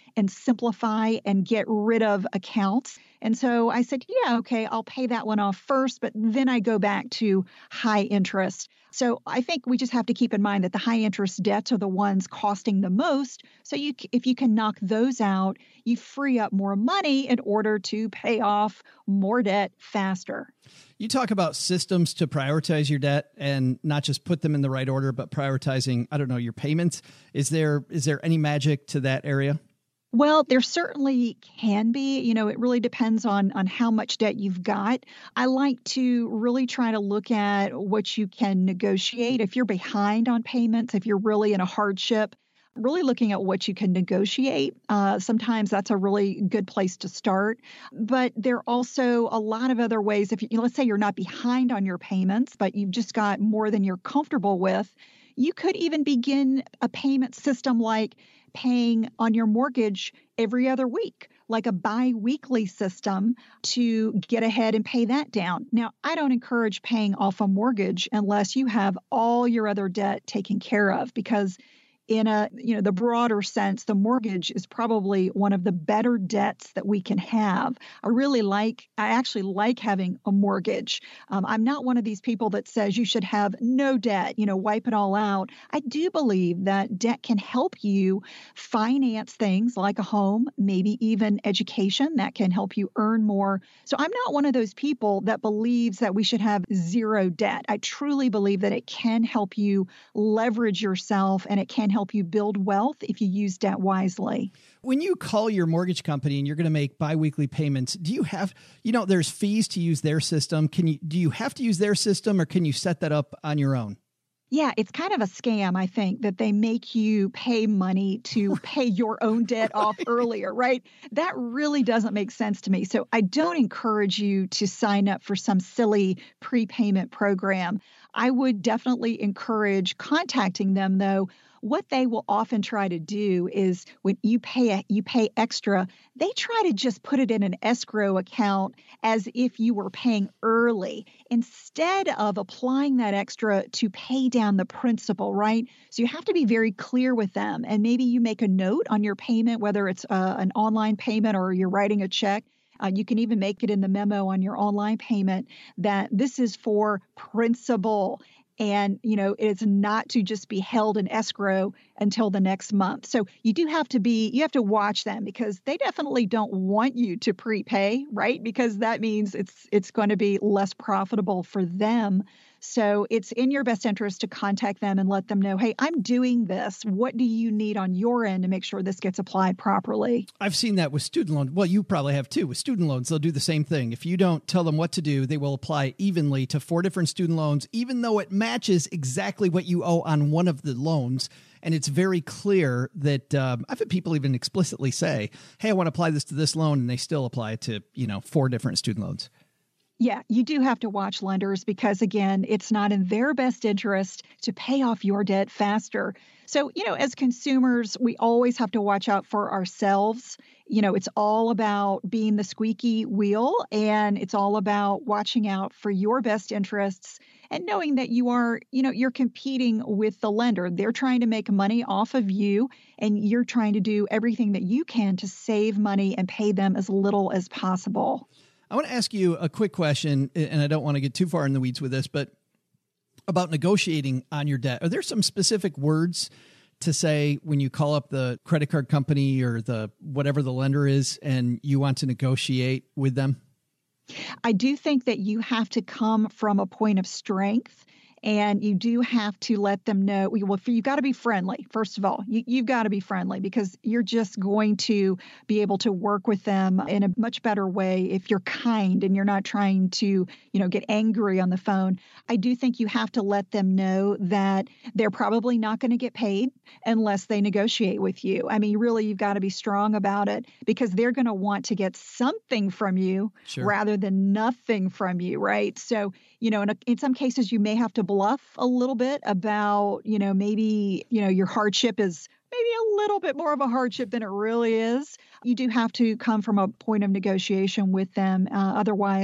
and simplify and get rid of accounts. And so I said, yeah, okay, I'll pay that one off first, but then I go back to high interest. So I think we just have to keep in mind that the high interest debts are the ones costing the most. So you, if you can knock those out, you free up more money in order to pay off more debt faster. You talk about systems to prioritize your debt and not just put them in the right order, but prioritizing, I don't know, your payments. Is there is there any magic to that area? Well, there certainly can be. You know, it really depends on on how much debt you've got. I like to really try to look at what you can negotiate. If you're behind on payments, if you're really in a hardship, really looking at what you can negotiate. Uh, sometimes that's a really good place to start. But there are also a lot of other ways. If you, let's say you're not behind on your payments, but you've just got more than you're comfortable with, you could even begin a payment system like paying on your mortgage every other week, like a bi-weekly system to get ahead and pay that down. Now, I don't encourage paying off a mortgage unless you have all your other debt taken care of, because in a, you know, the broader sense, the mortgage is probably one of the better debts that we can have. I really like, I actually like having a mortgage. Um, I'm not one of these people that says you should have no debt, you know, wipe it all out. I do believe that debt can help you finance things like a home, maybe even education that can help you earn more. So I'm not one of those people that believes that we should have zero debt. I truly believe that it can help you leverage yourself and it can help help you build wealth if you use debt wisely. When you call your mortgage company and you're going to make biweekly payments, do you have, you know, there's fees to use their system. Can you, do you have to use their system or can you set that up on your own? Yeah, it's kind of a scam, I think, that they make you pay money to pay your own debt off earlier, right? That really doesn't make sense to me. So I don't encourage you to sign up for some silly prepayment program. I would definitely encourage contacting them, though. What they will often try to do is when you pay you pay extra, they try to just put it in an escrow account as if you were paying early instead of applying that extra to pay down the principal, right? So you have to be very clear with them. And maybe you make a note on your payment, whether it's uh, an online payment or you're writing a check. Uh, you can even make it in the memo on your online payment that this is for principal. And, you know, it's not to just be held in escrow until the next month. So you do have to be, you have to watch them because they definitely don't want you to prepay, right? Because that means it's it's going to be less profitable for them. So it's in your best interest to contact them and let them know, hey, I'm doing this. What do you need on your end to make sure this gets applied properly? I've seen that with student loans. Well, you probably have too. With student loans, they'll do the same thing. If you don't tell them what to do, they will apply evenly to four different student loans, even though it matches exactly what you owe on one of the loans. And it's very clear that um, I've had people even explicitly say, hey, I want to apply this to this loan. And they still apply it to, you know, four different student loans. Yeah, you do have to watch lenders because, again, it's not in their best interest to pay off your debt faster. So, you know, as consumers, we always have to watch out for ourselves. You know, it's all about being the squeaky wheel, and it's all about watching out for your best interests and knowing that you are, you know, you're competing with the lender. They're trying to make money off of you, and you're trying to do everything that you can to save money and pay them as little as possible. I want to ask you a quick question, and I don't want to get too far in the weeds with this, but about negotiating on your debt. Are there some specific words to say when you call up the credit card company or the whatever the lender is and you want to negotiate with them? I do think that you have to come from a point of strength. And you do have to let them know, well, you've got to be friendly. First of all, you, you've got to be friendly because you're just going to be able to work with them in a much better way if you're kind and you're not trying to, you know, get angry on the phone. I do think you have to let them know that they're probably not going to get paid unless they negotiate with you. I mean, really, you've got to be strong about it because they're going to want to get something from you Sure. rather than nothing from you, right? So, you know, in, a, in some cases, you may have to bluff a little bit about, you know, maybe, you know, your hardship is maybe a little bit more of a hardship than it really is. You do have to come from a point of negotiation with them. Uh, otherwise,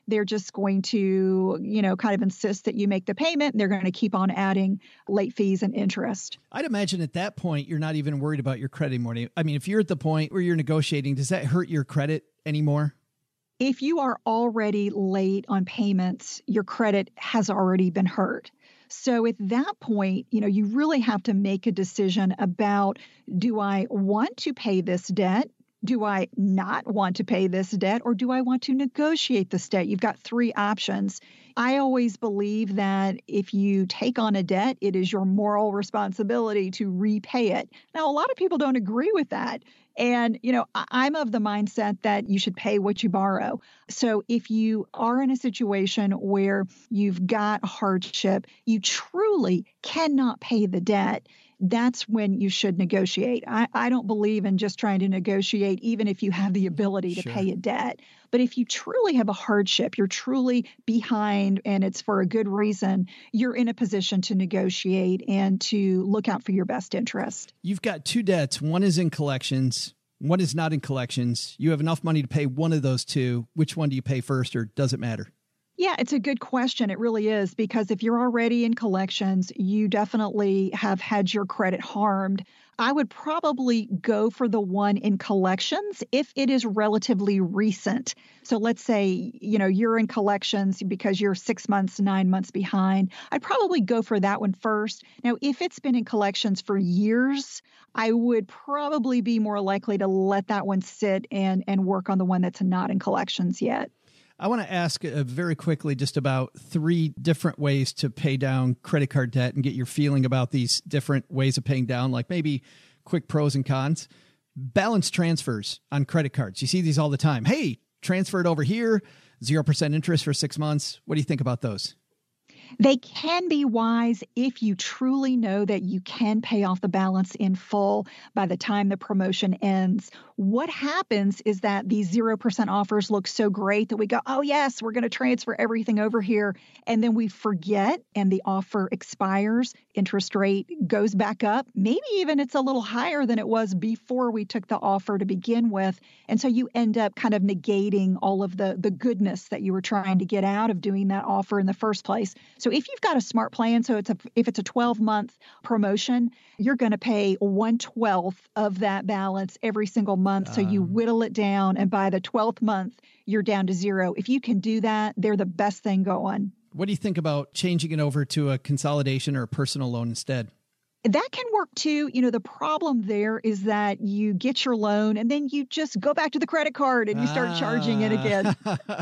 they're just going to, you know, kind of insist that you make the payment. And they're going to keep on adding late fees and interest. I'd imagine at that point, you're not even worried about your credit anymore. I mean, if you're at the point where you're negotiating, does that hurt your credit anymore? If you are already late on payments, your credit has already been hurt. So at that point, you know, you really have to make a decision about, do I want to pay this debt? Do I not want to pay this debt, or do I want to negotiate this debt? You've got three options. I always believe that if you take on a debt, it is your moral responsibility to repay it. Now, a lot of people don't agree with that. And, you know, I'm of the mindset that you should pay what you borrow. So if you are in a situation where you've got hardship, you truly cannot pay the debt, that's when you should negotiate. I, I don't believe in just trying to negotiate, even if you have the ability to Sure. pay a debt. But if you truly have a hardship, you're truly behind and it's for a good reason, you're in a position to negotiate and to look out for your best interest. You've got two debts. One is in collections. One is not in collections. You have enough money to pay one of those two. Which one do you pay first, or does it matter? Yeah, it's a good question. It really is, because if you're already in collections, you definitely have had your credit harmed. I would probably go for the one in collections if it is relatively recent. So let's say, you know, you're in collections because you're six months, nine months behind. I'd probably go for that one first. Now, if it's been in collections for years, I would probably be more likely to let that one sit and, and work on the one that's not in collections yet. I want to ask uh, very quickly just about three different ways to pay down credit card debt and get your feeling about these different ways of paying down, like maybe quick pros and cons. Balance transfers on credit cards. You see these all the time. Hey, transfer it over here, zero percent interest for six months. What do you think about those? They can be wise if you truly know that you can pay off the balance in full by the time the promotion ends. What happens is that these zero percent offers look so great that we go, oh, yes, we're going to transfer everything over here. And then we forget and the offer expires. Interest rate goes back up. Maybe even it's a little higher than it was before we took the offer to begin with. And so you end up kind of negating all of the, the goodness that you were trying to get out of doing that offer in the first place. So if you've got a smart plan, so it's a if it's a twelve month promotion, you're going to pay one twelfth of that balance every single month. So you whittle it down, and by the twelfth month, you're down to zero. If you can do that, they're the best thing going. What do you think about changing it over to a consolidation or a personal loan instead? That can work too. You know, the problem there is that you get your loan and then you just go back to the credit card and you start ah. charging it again.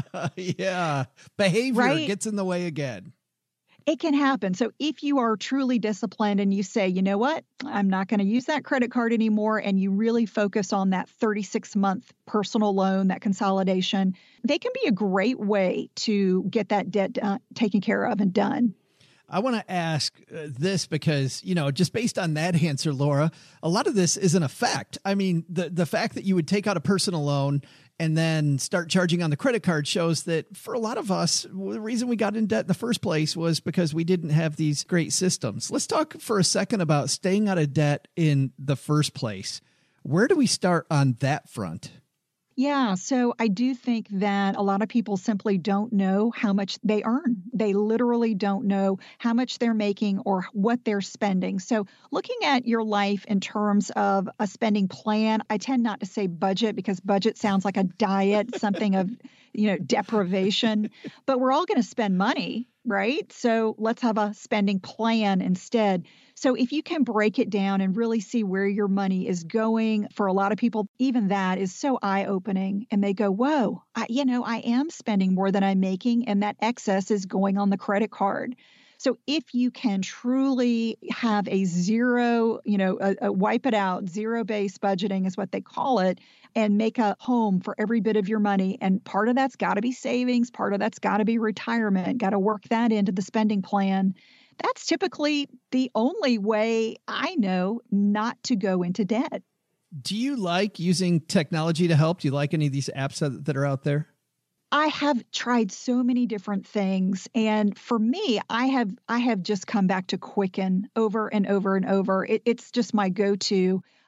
Yeah. Behavior right? gets in the way again. It can happen. So if you are truly disciplined and you say, you know what, I'm not going to use that credit card anymore, and you really focus on that thirty-six month personal loan, that consolidation, they can be a great way to get that debt uh, taken care of and done. I want to ask uh, this because, you know, just based on that answer, Laura, a lot of this is an effect. I mean, the, the fact that you would take out a personal loan and then start charging on the credit card shows that for a lot of us, the reason we got in debt in the first place was because we didn't have these great systems. Let's talk for a second about staying out of debt in the first place. Where do we start on that front? Yeah, so I do think that a lot of people simply don't know how much they earn. They literally don't know how much they're making or what they're spending. So looking at your life in terms of a spending plan, I tend not to say budget because budget sounds like a diet, something of, you know, deprivation, but we're all going to spend money, right? So let's have a spending plan instead. So if you can break it down and really see where your money is going, for a lot of people, even that is so eye-opening. And they go, whoa, I, you know, I am spending more than I'm making, and that excess is going on the credit card. So if you can truly have a zero, you know, a, a wipe it out, zero-based budgeting is what they call it, and make a home for every bit of your money. And part of that's got to be savings. Part of that's got to be retirement. Got to work that into the spending plan. That's typically the only way I know not to go into debt. Do you like using technology to help? Do you like any of these apps that, that are out there? I have tried so many different things. And for me, I have I have just come back to Quicken over and over and over. It, it's just my go-to.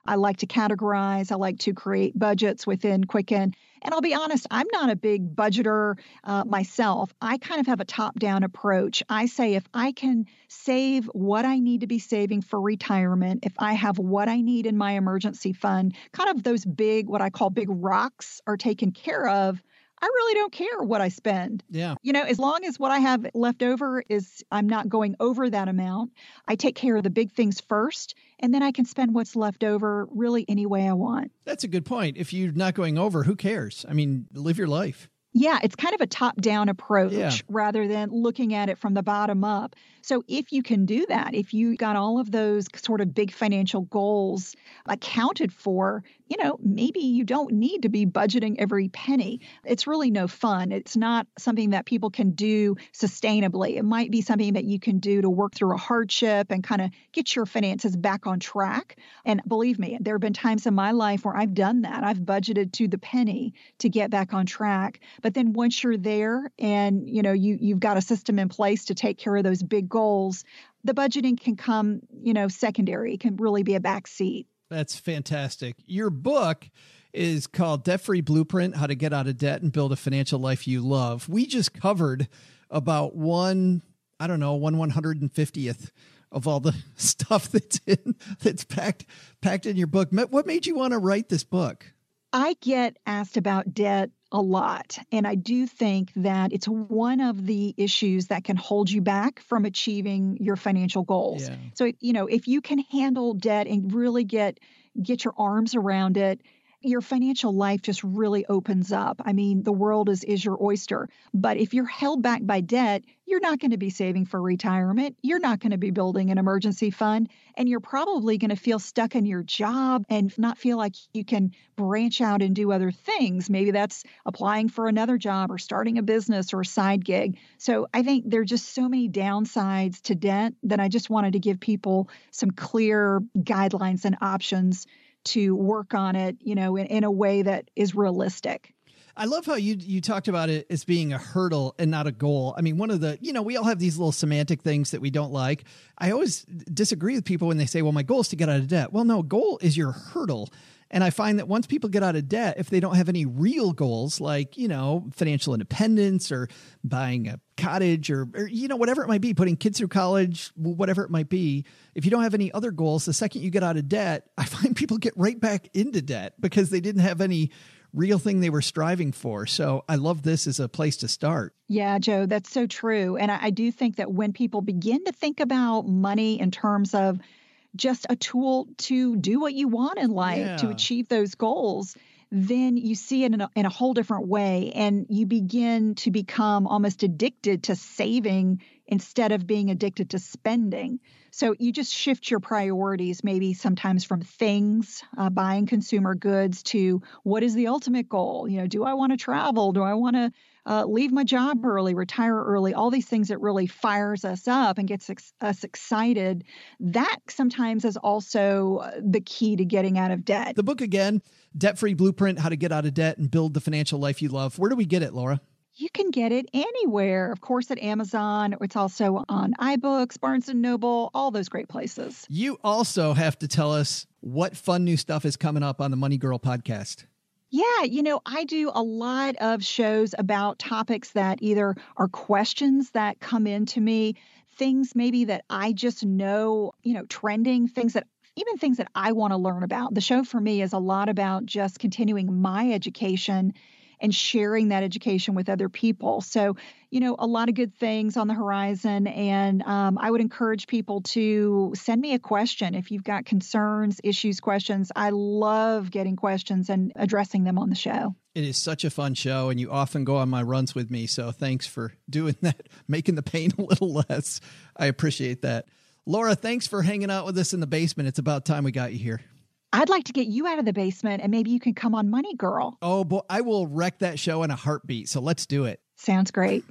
I like to categorize. I like to create budgets within Quicken. And I'll be honest, I'm not a big budgeter uh, myself. I kind of have a top-down approach. I say if I can save what I need to be saving for retirement, if I have what I need in my emergency fund, kind of those big, what I call big rocks are taken care of, I really don't care what I spend. Yeah. You know, as long as what I have left over is I'm not going over that amount, I take care of the big things first, and then I can spend what's left over really any way I want. That's a good point. If you're not going over, who cares? I mean, live your life. Yeah, it's kind of a top-down approach Yeah. rather than looking at it from the bottom up. So if you can do that, if you got all of those sort of big financial goals accounted for, you know, maybe you don't need to be budgeting every penny. It's really no fun. It's not something that people can do sustainably. It might be something that you can do to work through a hardship and kind of get your finances back on track. And believe me, there have been times in my life where I've done that. I've budgeted to the penny to get back on track. But then once you're there and, you know, you, you've got a system in place to take care of those big goals, the budgeting can come, you know, secondary. It can really be a backseat. That's fantastic. Your book is called Debt-Free Blueprint, How to Get Out of Debt and Build a Financial Life You Love. We just covered about one, I don't know, one one hundred fiftieth of all the stuff that's in, that's packed, packed in your book. What made you want to write this book? I get asked about debt a lot. And I do think that it's one of the issues that can hold you back from achieving your financial goals. Yeah. So, you know, if you can handle debt and really get get your arms around it, your financial life just really opens up. I mean, the world is, is your oyster. But if you're held back by debt, you're not going to be saving for retirement. You're not going to be building an emergency fund. And you're probably going to feel stuck in your job and not feel like you can branch out and do other things. Maybe that's applying for another job or starting a business or a side gig. So I think there are just so many downsides to debt that I just wanted to give people some clear guidelines and options to work on it, you know, in, in a way that is realistic. I love how you you talked about it as being a hurdle and not a goal. I mean, one of the, you know, we all have these little semantic things that we don't like. I always disagree with people when they say, well, my goal is to get out of debt. Well, no, goal is your hurdle. And I find that once people get out of debt, if they don't have any real goals, like, you know, financial independence or buying a cottage or, or, you know, whatever it might be, putting kids through college, whatever it might be, if you don't have any other goals, the second you get out of debt, I find people get right back into debt because they didn't have any real thing they were striving for. So I love this as a place to start. Yeah, Joe, that's so true. And I, I do think that when people begin to think about money in terms of just a tool to do what you want in life, Yeah. to achieve those goals, then you see it in a, in a whole different way. And you begin to become almost addicted to saving instead of being addicted to spending. So you just shift your priorities, maybe sometimes from things, uh, buying consumer goods, to what is the ultimate goal? You know, do I want to travel? Do I want to uh, leave my job early, retire early? All these things that really fires us up and gets ex- us excited. That sometimes is also the key to getting out of debt. The book again, Debt-Free Blueprint, How to Get Out of Debt and Build the Financial Life You Love. Where do we get it, Laura? You can get it anywhere. Of course, at Amazon. It's also on iBooks, Barnes and Noble, all those great places. You also have to tell us what fun new stuff is coming up on the Money Girl podcast. Yeah, you know, I do a lot of shows about topics that either are questions that come into me, things maybe that I just know, you know, trending, things that even things that I want to learn about. The show for me is a lot about just continuing my education and sharing that education with other people. So, you know, a lot of good things on the horizon. And um, I would encourage people to send me a question if you've got concerns, issues, questions. I love getting questions and addressing them on the show. It is such a fun show, and you often go on my runs with me. So thanks for doing that, making the pain a little less. I appreciate that. Laura, thanks for hanging out with us in the basement. It's about time we got you here. I'd like to get you out of the basement, and maybe you can come on Money Girl. Oh, boy, I will wreck that show in a heartbeat. So let's do it. Sounds great.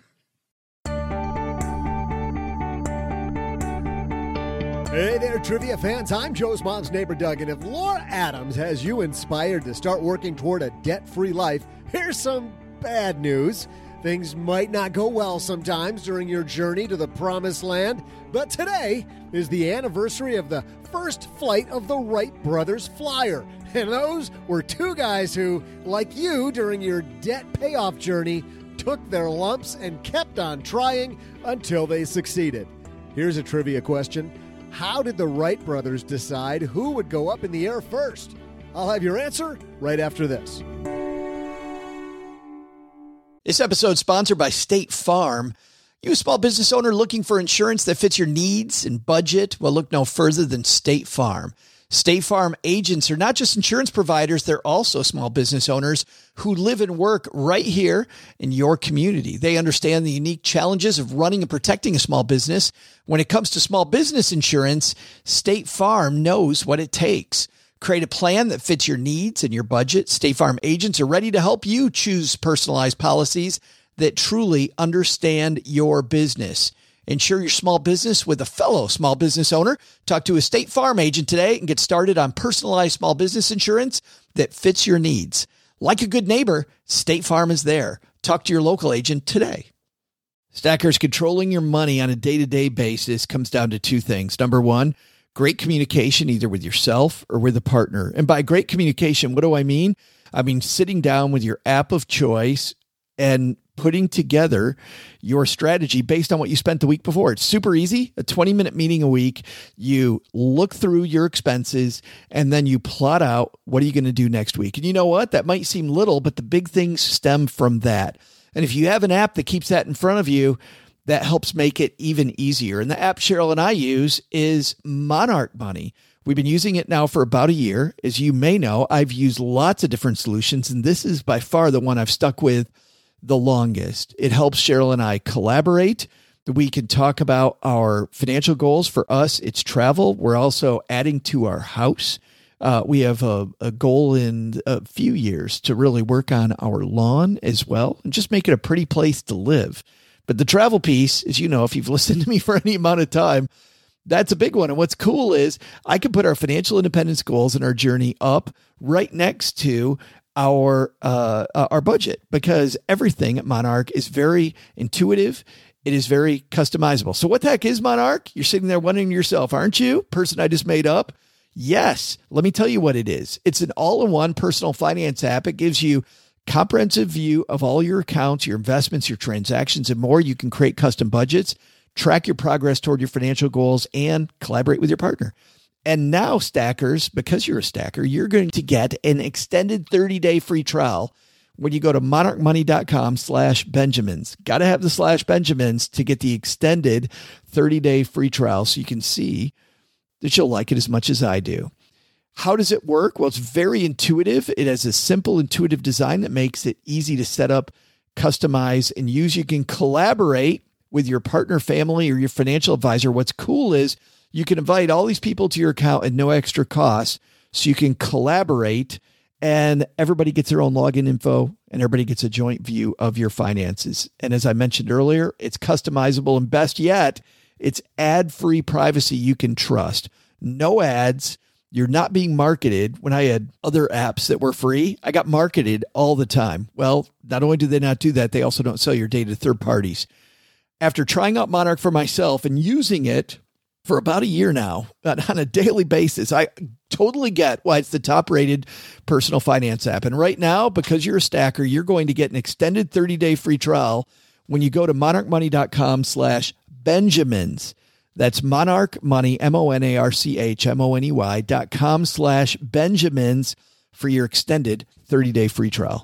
Hey there, trivia fans. I'm Joe's mom's neighbor, Doug. And if Laura Adams has you inspired to start working toward a debt-free life, here's some bad news. Things might not go well sometimes during your journey to the promised land, but today is the anniversary of the first flight of the Wright Brothers Flyer. And those were two guys who, like you during your debt payoff journey, took their lumps and kept on trying until they succeeded. Here's a trivia question. How did the Wright brothers decide who would go up in the air first? I'll have your answer right after this. This episode is sponsored by State Farm. You a small business owner looking for insurance that fits your needs and budget? Well, look no further than State Farm. State Farm agents are not just insurance providers, they're also small business owners who live and work right here in your community. They understand the unique challenges of running and protecting a small business. When it comes to small business insurance, State Farm knows what it takes. Create a plan that fits your needs and your budget. State Farm agents are ready to help you choose personalized policies that truly understand your business. Insure your small business with a fellow small business owner. Talk to a State Farm agent today and get started on personalized small business insurance that fits your needs. Like a good neighbor, State Farm is there. Talk to your local agent today. Stackers, controlling your money on a day-to-day basis comes down to two things. Number one, great communication, either with yourself or with a partner. And by great communication, what do I mean? I mean sitting down with your app of choice and putting together your strategy based on what you spent the week before. It's super easy, a twenty-minute meeting a week. You look through your expenses, and then you plot out what are you going to do next week. And you know what? That might seem little, but the big things stem from that. And if you have an app that keeps that in front of you, that helps make it even easier. And the app Cheryl and I use is Monarch Money. We've been using it now for about a year. As you may know, I've used lots of different solutions, and this is by far the one I've stuck with the longest. It helps Cheryl and I collaborate. We can talk about our financial goals. For us, it's travel. We're also adding to our house. Uh, we have a, a goal in a few years to really work on our lawn as well and just make it a pretty place to live. But the travel piece, as you know, if you've listened to me for any amount of time, that's a big one. And what's cool is I can put our financial independence goals and our journey up right next to our uh, our budget, because everything at Monarch is very intuitive. It is very customizable. So what the heck is Monarch? You're sitting there wondering to yourself, aren't you? Person I just made up? Yes. Let me tell you what it is. It's an all-in-one personal finance app. It gives you comprehensive view of all your accounts, your investments, your transactions, and more. You can create custom budgets, track your progress toward your financial goals, and collaborate with your partner. And now, stackers, because you're a stacker, you're going to get an extended thirty-day free trial when you go to monarchmoney.com slash Benjamins. Got to have the slash Benjamins to get the extended thirty-day free trial so you can see that you'll like it as much as I do. How does it work? Well, it's very intuitive. It has a simple, intuitive design that makes it easy to set up, customize, and use. You can collaborate with your partner, family, or your financial advisor. What's cool is you can invite all these people to your account at no extra cost, so you can collaborate and everybody gets their own login info and everybody gets a joint view of your finances. And as I mentioned earlier, it's customizable, and best yet, it's ad-free privacy you can trust. No ads. You're not being marketed. When I had other apps that were free, I got marketed all the time. Well, not only do they not do that, they also don't sell your data to third parties. After trying out Monarch for myself and using it for about a year now on a daily basis, I totally get why it's the top rated personal finance app. And right now, because you're a stacker, you're going to get an extended thirty-day free trial when you go to monarchmoney.com slash Benjamins. That's Monarch Money, M O N A R C H M O N E Y dot com slash Benjamins for your extended thirty-day free trial.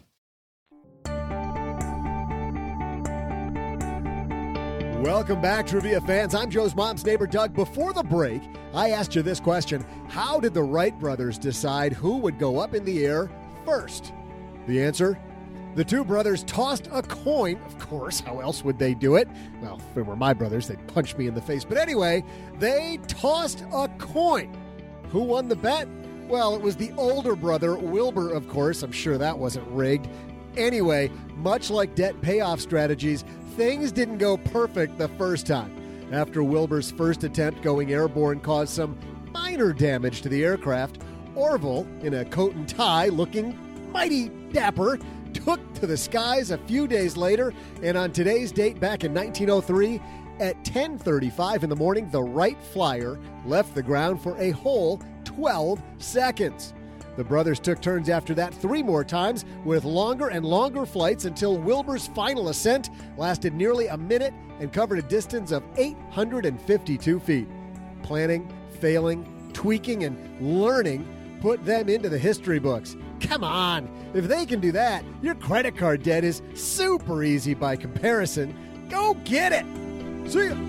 Welcome back, Trivia fans. I'm Joe's mom's neighbor, Doug. Before the break, I asked you this question. How did the Wright brothers decide who would go up in the air first? The answer? The two brothers tossed a coin. Of course, how else would they do it? Well, if they were my brothers, they'd punch me in the face. But anyway, they tossed a coin. Who won the bet? Well, it was the older brother, Wilbur, of course. I'm sure that wasn't rigged. Anyway, much like debt payoff strategies, things didn't go perfect the first time. After Wilbur's first attempt going airborne caused some minor damage to the aircraft, Orville, in a coat and tie looking mighty dapper, took to the skies a few days later, and on today's date back in nineteen oh three, at ten thirty-five in the morning, the Wright Flyer left the ground for a whole twelve seconds. The brothers took turns after that three more times with longer and longer flights until Wilbur's final ascent lasted nearly a minute and covered a distance of eight hundred fifty-two feet. Planning, failing, tweaking, and learning put them into the history books. Come on, if they can do that, your credit card debt is super easy by comparison. Go get it! See ya!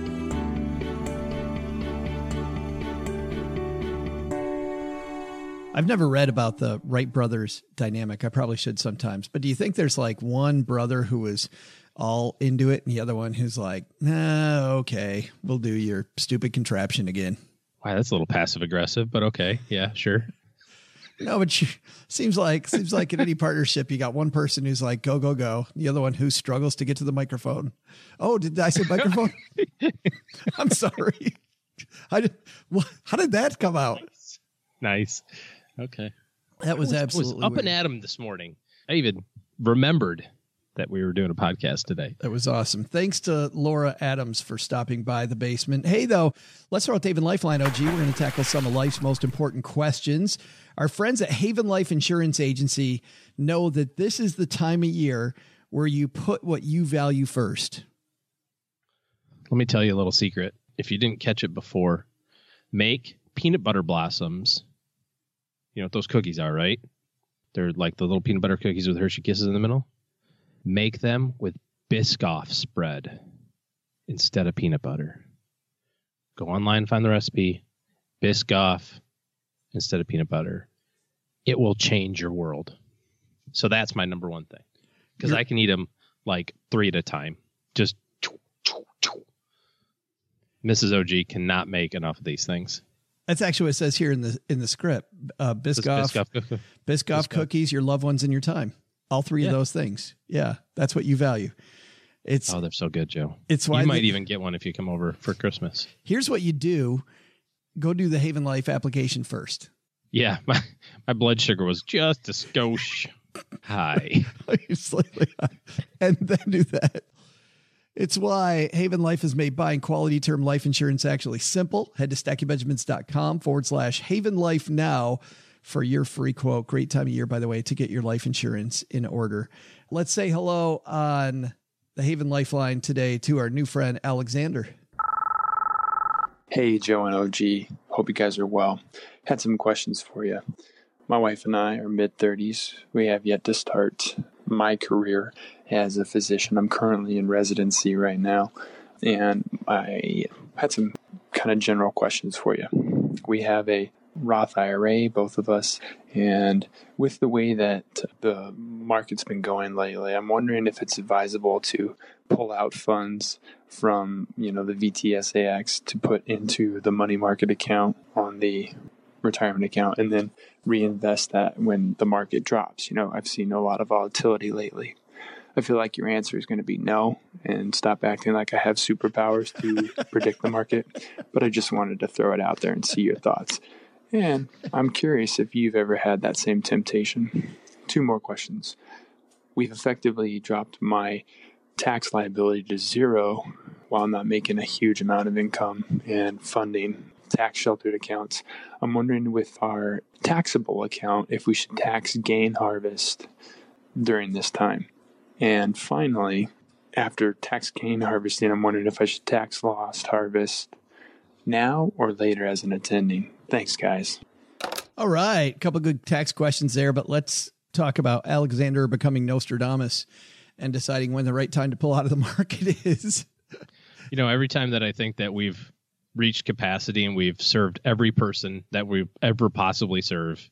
I've never read about the Wright brothers dynamic. I probably should sometimes. But do you think there's like one brother who was all into it and the other one who's like, nah, okay, we'll do your stupid contraption again? Wow, that's a little passive aggressive, but okay. Yeah, sure. No, but you, seems like seems like in any partnership, you got one person who's like, go, go, go. The other one who struggles to get to the microphone. Oh, did I say microphone? I'm sorry. I did, what, how did that come out? Nice. Okay. That was, was absolutely was up weird. and at 'em this morning. I even remembered that we were doing a podcast today. That was awesome. Thanks to Laura Adams for stopping by the basement. Hey, though, let's throw out the Haven Lifeline, O G. We're going to tackle some of life's most important questions. Our friends at Haven Life Insurance Agency know that this is the time of year where you put what you value first. Let me tell you a little secret. If you didn't catch it before, make peanut butter blossoms. You know what those cookies are, right? They're like the little peanut butter cookies with Hershey Kisses in the middle. Make them with Biscoff spread instead of peanut butter. Go online, find the recipe. Biscoff instead of peanut butter. It will change your world. So that's my number one thing. Because I can eat them like three at a time. Just Missus O G cannot make enough of these things. That's actually what it says here in the in the script. Uh, Biscoff, Biscoff, Biscoff, Biscoff cookies, your loved ones, and your time. All three yeah. of those things. Yeah, that's what you value. It's oh, they're so good, Joe. It's why you might they, even get one if you come over for Christmas. Here's what you do: go do the Haven Life application first. Yeah, my my blood sugar was just a skosh high, slightly high, and then do that. It's why Haven Life has made buying quality term life insurance actually simple. Head to stackingbenjamins.com forward slash Haven Life now for your free quote. Great time of year, by the way, to get your life insurance in order. Let's say hello on the Haven Lifeline today to our new friend, Alexander. Hey, Joe and O G. Hope you guys are well. Had some questions for you. My wife and I are mid-thirties. We have yet to start my career as a physician. I'm currently in residency right now, and I had some kind of general questions for you. We have a Roth I R A, both of us, and with the way that the market's been going lately, I'm wondering if it's advisable to pull out funds from, you know, the V T S A X to put into the money market account on the retirement account and then reinvest that when the market drops. You know, I've seen a lot of volatility lately. I feel like your answer is going to be no, and stop acting like I have superpowers to predict the market. But I just wanted to throw it out there and see your thoughts. And I'm curious if you've ever had that same temptation. Two more questions. We've effectively dropped my tax liability to zero while not making a huge amount of income and funding tax sheltered accounts. I'm wondering with our taxable account if we should tax gain harvest during this time. And finally, after tax gain harvesting, I'm wondering if I should tax lost harvest now or later as an attending. Thanks, guys. All right. A couple good tax questions there, but let's talk about Alexander becoming Nostradamus and deciding when the right time to pull out of the market is. You know, every time that I think that we've reached capacity and we've served every person that we've ever possibly serve,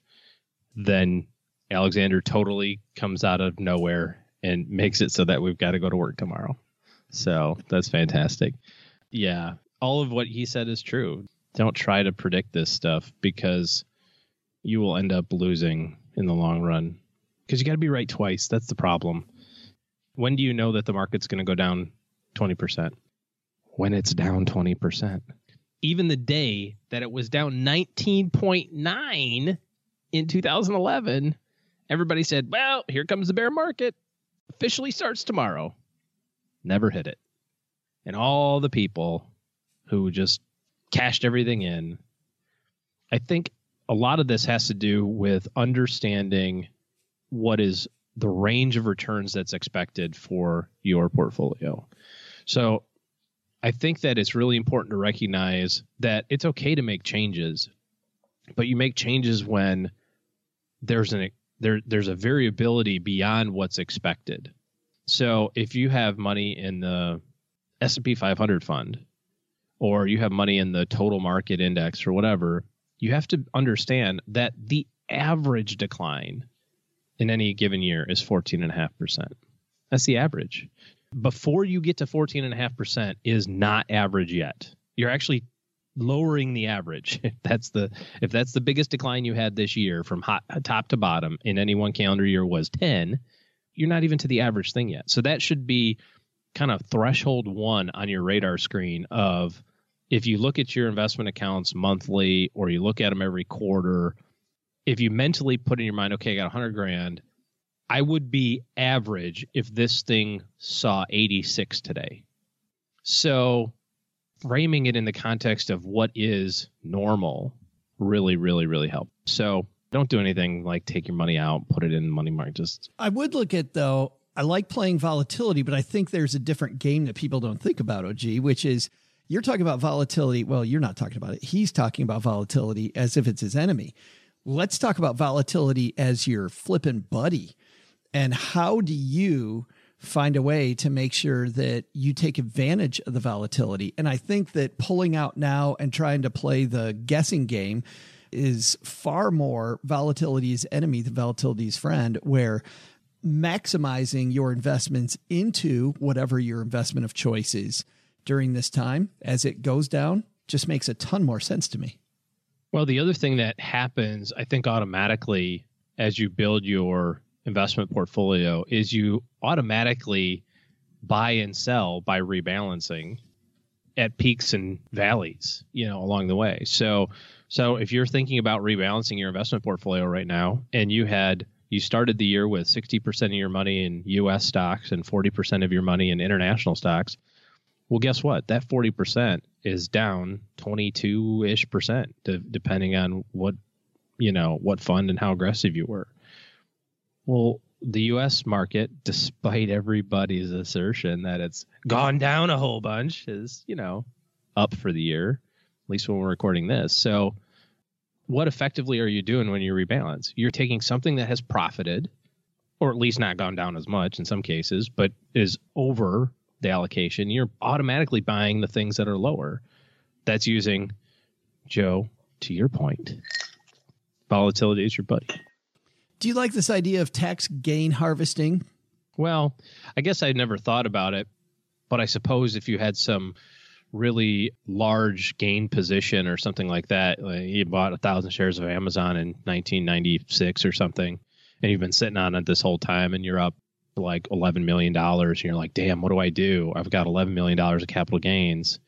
then Alexander totally comes out of nowhere and makes it so that we've got to go to work tomorrow. So that's fantastic. Yeah. All of what he said is true. Don't try to predict this stuff because you will end up losing in the long run because you got to be right twice. That's the problem. When do you know that the market's going to go down twenty percent? When it's down twenty percent. Even the day that it was down nineteen point nine in two thousand eleven, everybody said, well, here comes the bear market. officially starts tomorrow, never hit it. And all the people who just cashed everything in, I think a lot of this has to do with understanding what is the range of returns that's expected for your portfolio. So I think that it's really important to recognize that it's okay to make changes, but you make changes when there's an there there's a variability beyond what's expected. So if you have money in the S and P five hundred fund, or you have money in the total market index or whatever, you have to understand that the average decline in any given year is fourteen point five percent. That's the average. Before you get to fourteen point five percent is not average yet. You're actually lowering the average. If that's the if that's the biggest decline you had this year from hot, top to bottom in any one calendar year was ten, you're not even to the average thing yet. So that should be kind of threshold one on your radar screen of, if you look at your investment accounts monthly or you look at them every quarter, if you mentally put in your mind, okay, I got one hundred grand, I would be average if this thing saw eighty-six today. So framing it in the context of what is normal really, really, really helps. So don't do anything like take your money out, put it in money market. Just I would look at, though, I like playing volatility, but I think there's a different game that people don't think about, O G, which is you're talking about volatility. Well, you're not talking about it. He's talking about volatility as if it's his enemy. Let's talk about volatility as your flipping buddy. And how do you find a way to make sure that you take advantage of the volatility? And I think that pulling out now and trying to play the guessing game is far more volatility's enemy than volatility's friend, where maximizing your investments into whatever your investment of choice is during this time as it goes down just makes a ton more sense to me. Well, the other thing that happens, I think, automatically as you build your investment portfolio is you automatically buy and sell by rebalancing at peaks and valleys, you know, along the way. So, so if you're thinking about rebalancing your investment portfolio right now, and you had, you started the year with sixty percent of your money in U S stocks and forty percent of your money in international stocks, well, guess what? That forty percent is down twenty-two ish percent, de- depending on what, you know, what fund and how aggressive you were. Well, the U S market, despite everybody's assertion that it's gone down a whole bunch, is, you know, up for the year, at least when we're recording this. So what effectively are you doing when you rebalance? You're taking something that has profited, or at least not gone down as much in some cases, but is over the allocation. You're automatically buying the things that are lower. That's using, Joe, to your point, volatility is your buddy. Do you like this idea of tax gain harvesting? Well, I guess I'd never thought about it, but I suppose if you had some really large gain position or something like that, like you bought a thousand shares of Amazon in nineteen ninety-six or something, and you've been sitting on it this whole time, and you're up to like eleven million dollars, and you're like, damn, what do I do? I've got eleven million dollars of capital gains.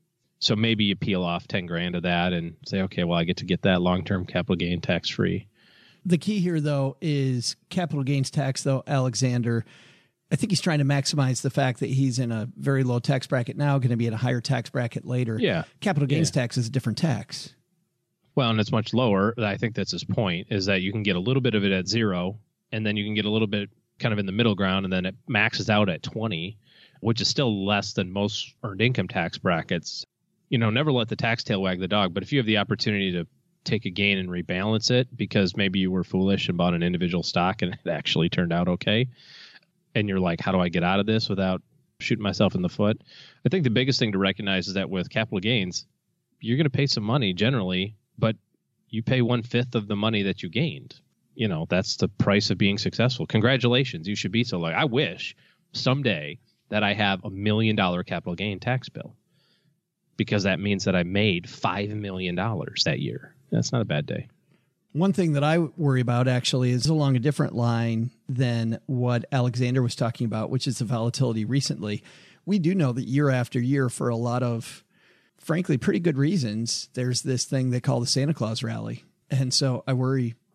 So maybe you peel off ten grand of that and say, okay, well, I get to get that long-term capital gain tax free. The key here, though, is capital gains tax, though, Alexander. I think he's trying to maximize the fact that he's in a very low tax bracket now, going to be in a higher tax bracket later. Yeah. Capital gains yeah. tax is a different tax. Well, and it's much lower. I think that's his point, is that you can get a little bit of it at zero, and then you can get a little bit kind of in the middle ground, and then it maxes out at twenty, which is still less than most earned income tax brackets. You know, never let the tax tail wag the dog. But if you have the opportunity to take a gain and rebalance it because maybe you were foolish and bought an individual stock and it actually turned out okay, and you're like, how do I get out of this without shooting myself in the foot? I think the biggest thing to recognize is that with capital gains, you're going to pay some money generally, but you pay one fifth of the money that you gained. You know, that's the price of being successful. Congratulations. You should be so like, I wish someday that I have a million dollar capital gain tax bill, because that means that I made five million dollars that year. That's not a bad day. One thing that I worry about actually is along a different line than what Alexander was talking about, which is the volatility recently. We do know that year after year, for a lot of, frankly, pretty good reasons, there's this thing they call the Santa Claus rally. And so I worry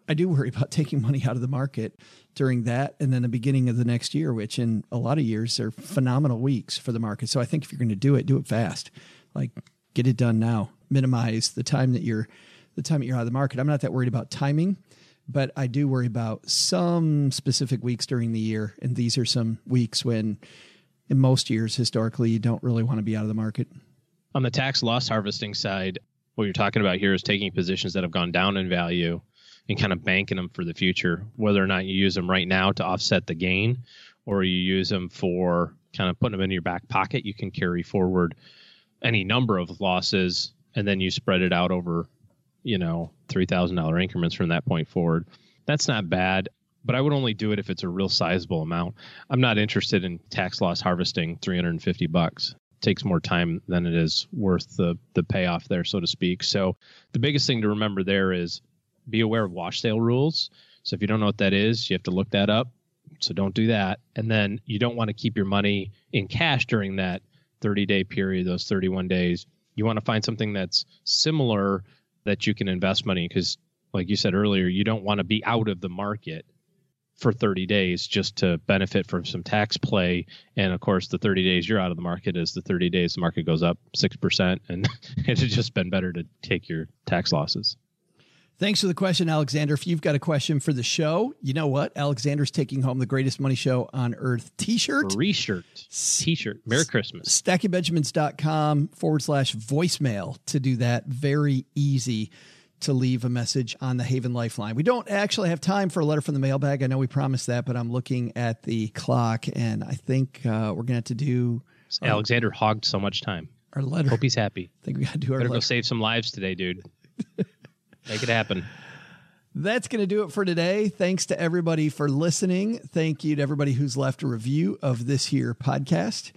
I do worry about taking money out of the market during that and then the beginning of the next year, which in a lot of years are phenomenal weeks for the market. So I think if you're going to do it, do it fast. Like, get it done now. Minimize the time that you're the time that you're out of the market. I'm not that worried about timing, but I do worry about some specific weeks during the year. And these are some weeks when in most years, historically, you don't really want to be out of the market. On the tax loss harvesting side, what you're talking about here is taking positions that have gone down in value and kind of banking them for the future, whether or not you use them right now to offset the gain, or you use them for kind of putting them in your back pocket. You can carry forward any number of losses, and then you spread it out over, you know, three thousand dollars increments from that point forward. That's not bad, but I would only do it if it's a real sizable amount. I'm not interested in tax loss harvesting three hundred fifty bucks. It takes more time than it is worth the the payoff there, so to speak. So the biggest thing to remember there is be aware of wash sale rules. So if you don't know what that is, you have to look that up. So don't do that. And then you don't want to keep your money in cash during that thirty-day period, those thirty-one days. You want to find something that's similar that you can invest money, because like you said earlier, you don't want to be out of the market for thirty days just to benefit from some tax play. And of course, the thirty days you're out of the market is the thirty days the market goes up six percent. And it's just been better to take your tax losses. Thanks for the question, Alexander. If you've got a question for the show, you know what? Alexander's taking home the Greatest Money Show on Earth t-shirt. Free shirt. T-shirt. Merry Christmas. stackingbenjamins.com forward slash voicemail to do that. Very easy to leave a message on the Haven Lifeline. We don't actually have time for a letter from the mailbag. I know we promised that, but I'm looking at the clock, and I think uh, we're going to have to do... Our, Alexander hogged so much time. Our letter. Hope he's happy. I think we got to do our Better letter. Go save some lives today, dude. Make it happen. That's going to do it for today. Thanks to everybody for listening. Thank you to everybody who's left a review of this here podcast.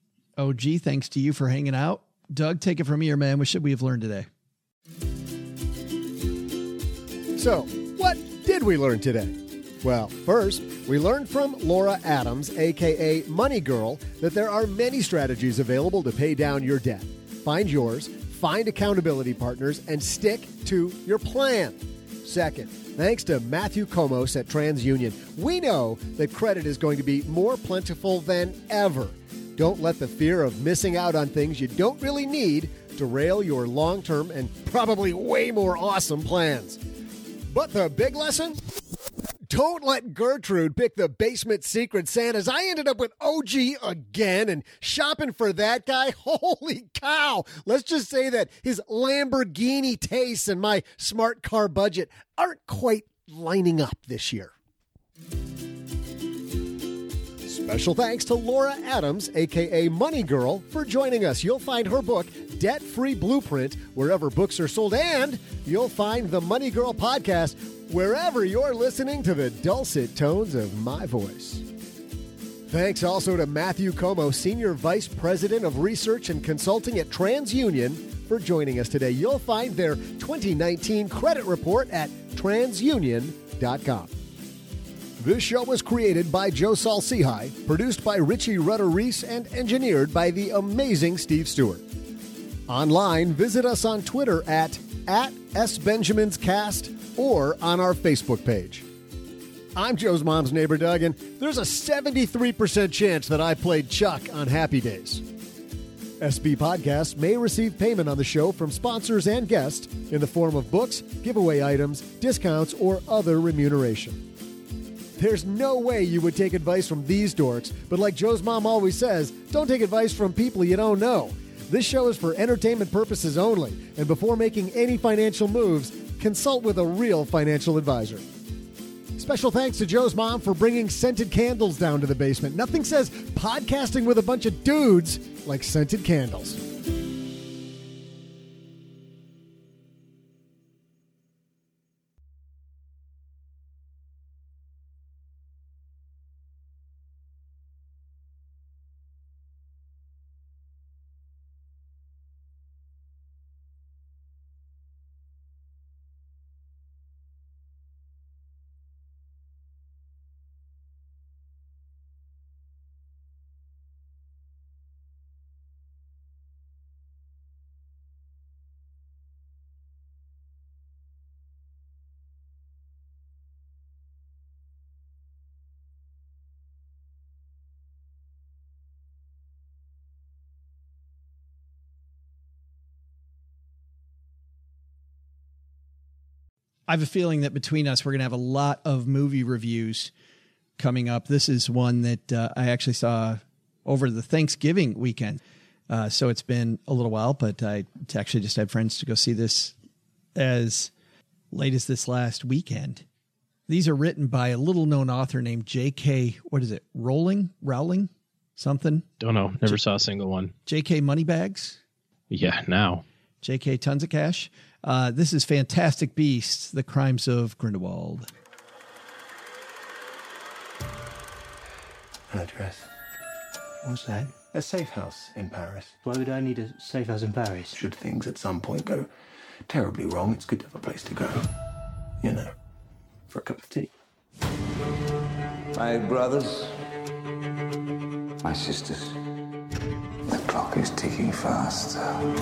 O G, thanks to you for hanging out. Doug, take it from here, man. What should we have learned today? So, what did we learn today? Well, first, we learned from Laura Adams, a k a. Money Girl, that there are many strategies available to pay down your debt. Find yours, find accountability partners, and stick to your plan. Second, thanks to Matthew Komos at TransUnion, we know that credit is going to be more plentiful than ever. Don't let the fear of missing out on things you don't really need derail your long-term and probably way more awesome plans. But the big lesson? Don't let Gertrude pick the basement secret Santas. I ended up with O G again, and shopping for that guy, holy cow. Let's just say that his Lamborghini tastes and my smart car budget aren't quite lining up this year. Special thanks to Laura Adams, a k a. Money Girl, for joining us. You'll find her book, Debt Free Blueprint, wherever books are sold, and you'll find the Money Girl podcast wherever you're listening to the dulcet tones of my voice. Thanks also to Matthew Como, Senior Vice President of Research and Consulting at TransUnion, for joining us today. You'll find their twenty nineteen credit report at transunion dot com. This show was created by Joe Saul-Sehy, produced by Richie Rutter-Reese, and engineered by the amazing Steve Stewart. Online, visit us on Twitter at, at SBenjaminsCast or on our Facebook page. I'm Joe's mom's neighbor, Doug, and there's a seventy-three percent chance that I played Chuck on Happy Days. S B Podcasts may receive payment on the show from sponsors and guests in the form of books, giveaway items, discounts, or other remuneration. There's no way you would take advice from these dorks, but like Joe's mom always says, don't take advice from people you don't know. This show is for entertainment purposes only, and before making any financial moves, consult with a real financial advisor. Special thanks to Joe's mom for bringing scented candles down to the basement. Nothing says podcasting with a bunch of dudes like scented candles. I have a feeling that between us, we're going to have a lot of movie reviews coming up. This is one that uh, I actually saw over the Thanksgiving weekend. Uh, so it's been a little while, but I actually just had friends to go see this as late as this last weekend. These are written by a little known author named J K. What is it? Rowling? Rowling? Something? Don't know. Never J- saw a single one. J K. Moneybags? Yeah, now. J K. Tons of Cash. Uh, this is Fantastic Beasts, The Crimes of Grindelwald. An address. What's that? A safe house in Paris. Why would I need a safe house in Paris? Should things at some point go terribly wrong, it's good to have a place to go. You know, for a cup of tea. My brothers, my sisters, the clock is ticking fast.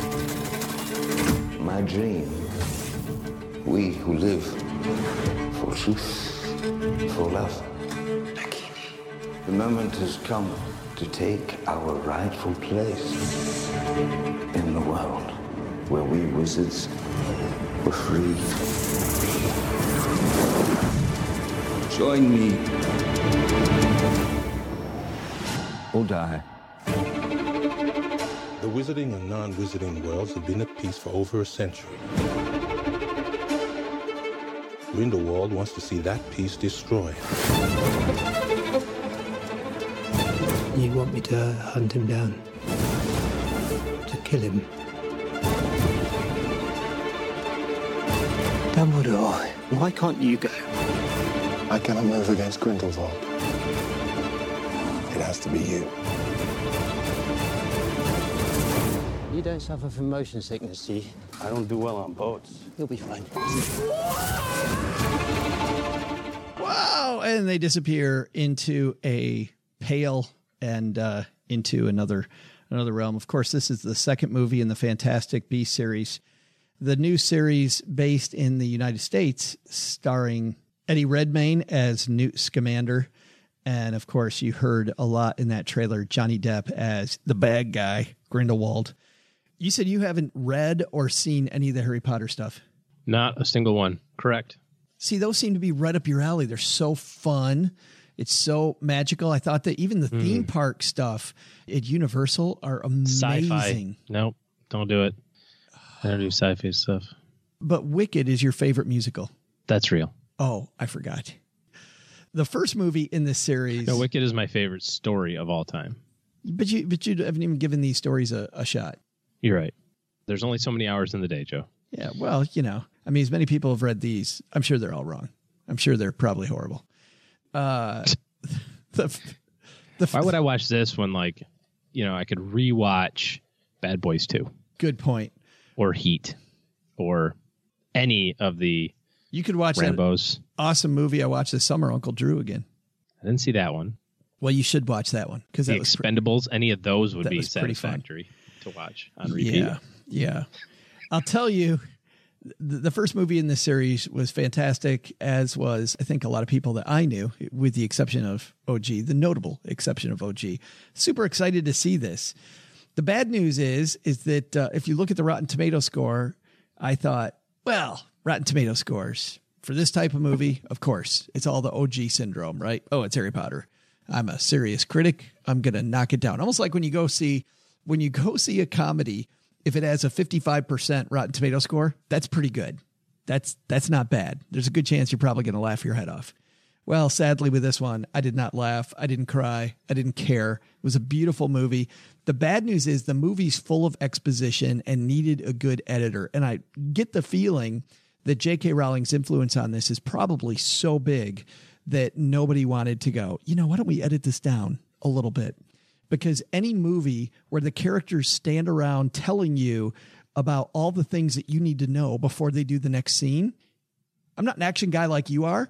My dream, we who live for truth, for love. The moment has come to take our rightful place in the world where we wizards were free. Join me or die. The wizarding and non-wizarding worlds have been at peace for over a century. Grindelwald wants to see that peace destroyed. You want me to hunt him down? To kill him? Dumbledore, why can't you go? I cannot move against Grindelwald. It has to be you. You don't suffer from motion sickness, do you? I don't do well on boats. You'll be fine. Wow. And they disappear into a pail and uh, into another another realm. Of course, this is the second movie in the Fantastic Beasts series. The new series based in the United States, starring Eddie Redmayne as Newt Scamander. And, of course, you heard a lot in that trailer, Johnny Depp as the bad guy, Grindelwald. You said you haven't read or seen any of the Harry Potter stuff. Not a single one. Correct. See, those seem to be right up your alley. They're so fun. It's so magical. I thought that even the mm. theme park stuff at Universal are amazing. Sci-fi. Nope. Don't do it. I don't do sci-fi stuff. But Wicked is your favorite musical. That's real. Oh, I forgot. The first movie in this series. No, Wicked is my favorite story of all time. But you, but you haven't even given these stories a, a shot. You're right. There's only so many hours in the day, Joe. Yeah. Well, you know, I mean, as many people have read these, I'm sure they're all wrong. I'm sure they're probably horrible. Uh, the, the, Why would I watch this when, like, you know, I could rewatch Bad Boys two? Good point. Or Heat, or any of the you could watch Rambos. That awesome movie I watched this summer, Uncle Drew again. I didn't see that one. Well, you should watch that one because the that was Expendables. Pre- any of those would be satisfactory to watch on repeat. Yeah, yeah. I'll tell you. The first movie in this series was fantastic, as was, I think, a lot of people that I knew, with the exception of O G, the notable exception of O G. Super excited to see this. The bad news is, is that uh, if you look at the Rotten Tomato score, I thought, well, Rotten Tomato scores for this type of movie, of course, it's all the O G syndrome, right? Oh, it's Harry Potter. I'm a serious critic. I'm going to knock it down. Almost like when you go see, when you go see a comedy, if it has a fifty-five percent Rotten Tomato score, that's pretty good. That's that's not bad. There's a good chance you're probably going to laugh your head off. Well, sadly with this one, I did not laugh. I didn't cry. I didn't care. It was a beautiful movie. The bad news is the movie's full of exposition and needed a good editor. And I get the feeling that J K. Rowling's influence on this is probably so big that nobody wanted to go, you know, why don't we edit this down a little bit? Because any movie where the characters stand around telling you about all the things that you need to know before they do the next scene. I'm not an action guy like you are,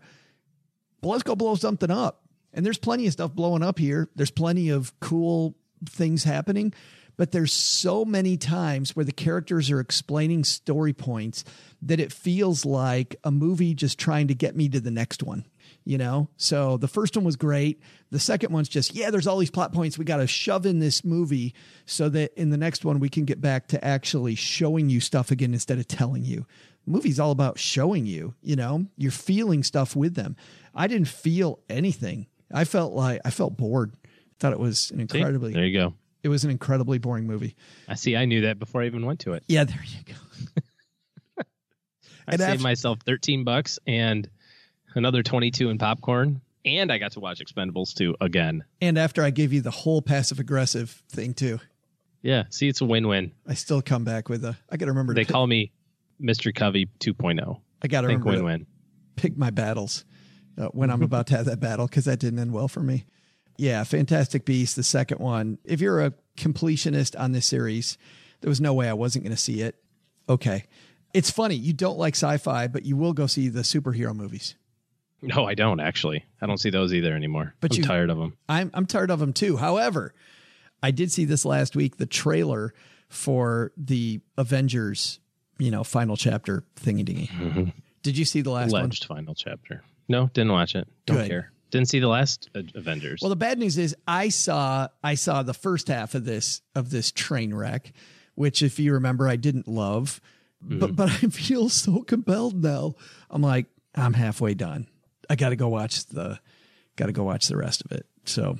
but let's go blow something up. And there's plenty of stuff blowing up here. There's plenty of cool things happening, but there's so many times where the characters are explaining story points that it feels like a movie just trying to get me to the next one. you know? So the first one was great. The second one's just, yeah, there's all these plot points we got to shove in this movie so that in the next one we can get back to actually showing you stuff again instead of telling you. The movie's all about showing you, you know, you're feeling stuff with them. I didn't feel anything. I felt like I felt bored. Thought it was an incredibly, See? There you go. It was an incredibly boring movie. I see. I knew that before I even went to it. Yeah, there you go. I And saved after- myself thirteen bucks and another twenty-two in popcorn. And I got to watch Expendables two again. And after I gave you the whole passive aggressive thing too, Yeah. See, it's a win-win. I still come back with a, I got to remember. They to call me Mister Covey two point oh. I got to Think remember to win-win. pick my battles uh, when I'm about to have that battle, because that didn't end well for me. Yeah, Fantastic Beasts, the second one. If you're a completionist on this series, there was no way I wasn't going to see it. Okay. It's funny. You don't like sci-fi, but you will go see the superhero movies. No, I don't, actually. I don't see those either anymore. But I'm you- tired of them. I'm I'm tired of them too. However, I did see this last week, the trailer for the Avengers, you know, final chapter thingy dingy. Mm-hmm. Did you see the last Alleged final chapter. No, didn't watch it. Don't Good. care. Didn't see the last uh, Avengers. Well, the bad news is I saw I saw the first half of this of this train wreck, which, if you remember, I didn't love, Mm-hmm. but but I feel so compelled now. I'm like, I'm halfway done. I got to go watch the got to go watch the rest of it. So,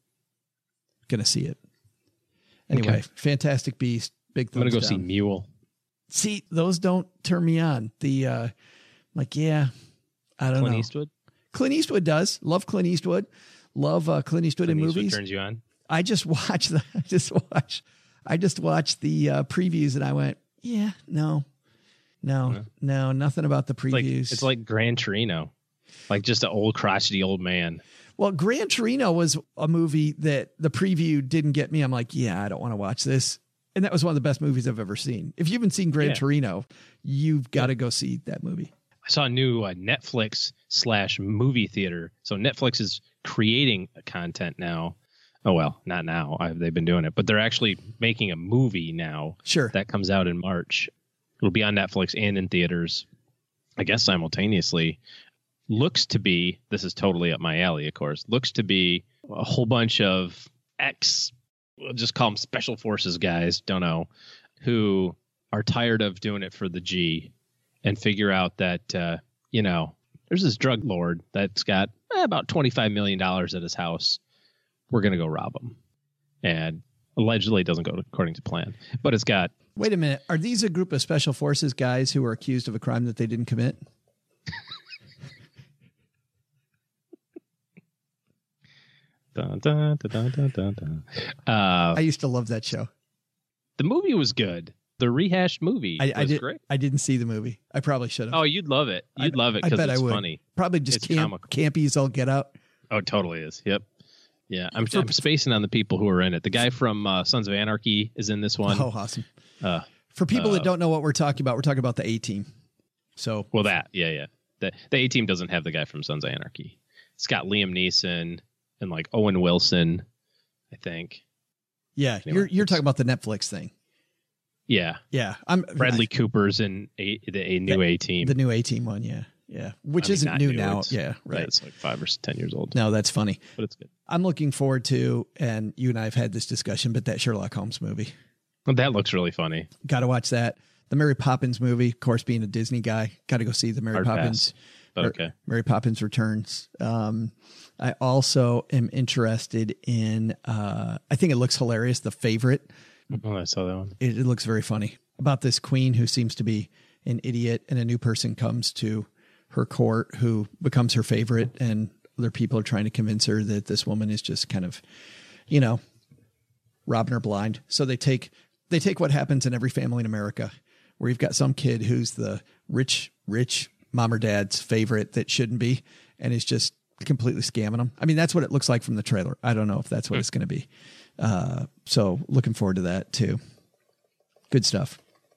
gonna see it anyway. Okay. Fantastic Beast. Big. I'm gonna thumbs go see down. Mule. See, those don't turn me on. The uh, like, yeah, I don't Clint know. Eastwood. Clint Eastwood does. Love Clint Eastwood. Love uh, Clint Eastwood Clint in Eastwood movies. turns you on. I just watched the. I just watched. I just watched the uh, previews and I went, yeah, no, no, Yeah. no, nothing about the It's like, previews. it's like Gran Torino, like just an old crotchety old man. Well, Gran Torino was a movie that the preview didn't get me. I'm like, yeah, I don't want to watch this. And that was one of the best movies I've ever seen. If you haven't seen Gran Yeah. Torino, you've got to go see that movie. I saw a new uh, Netflix slash movie theater. So Netflix is creating content now. Oh, well, not now. I, they've been doing it, but they're actually making a movie now. Sure. That comes out in March. It'll be on Netflix and in theaters, I guess, simultaneously. Looks to be, this is totally up my alley, of course, looks to be a whole bunch of ex, we'll just call them special forces guys, don't know, who are tired of doing it for the G and figure out that, uh, you know, there's this drug lord that's got eh, about twenty-five million dollars at his house. We're going to go rob him. And allegedly it doesn't go according to plan, but it's got. Wait a minute. Are these a group of special forces guys who are accused of a crime that they didn't commit? Dun, dun, dun, dun, dun, dun. Uh, I used to love that show. the movie was good. The rehashed movie I, was I did. great. I didn't see the movie. I probably should have. Oh, you'd love it. You'd I- love it I because bet I it's would. funny. Probably just It's camp, comical. campy as all get out. Oh, it totally is. Yep. Yeah, I'm, I'm spacing on the people who are in it. The guy from uh, Sons of Anarchy is in this one. Oh, awesome. Uh, For people uh, that don't know what we're talking about, we're talking about the A Team. So, well, that, yeah, yeah. The the A Team doesn't have the guy from Sons of Anarchy. It's got Liam Neeson and like Owen Wilson, I think. yeah, Anyway, you're you're talking about the Netflix thing. Yeah, Yeah, I'm Bradley Cooper's in a, the a new A Team. the new A Team one. Yeah, yeah, which I mean, isn't not new now. It's- Yeah, right. it's like five or ten years old. No, that's funny. But it's good. I'm looking forward to, and you and I have had this discussion, but that Sherlock Holmes movie. Well, that looks really funny. Got to watch that. The Mary Poppins movie, of course, being a Disney guy, got to go see the Mary Hard Poppins. pass, but Mar- okay. Mary Poppins Returns. Um, I also am interested in. Uh, I think it looks hilarious. The Favorite. Oh, I saw that one. It, it looks very funny about this queen who seems to be an idiot, and a new person comes to her court who becomes her favorite, and other people are trying to convince her that this woman is just kind of, you know, robbing her blind. So they take they take what happens in every family in America, where you've got some kid who's the rich, rich mom or dad's favorite that shouldn't be, and is just completely scamming them. I mean, that's what it looks like from the trailer. I don't know if that's what it's going to be. Uh, so looking forward to that too. Good stuff.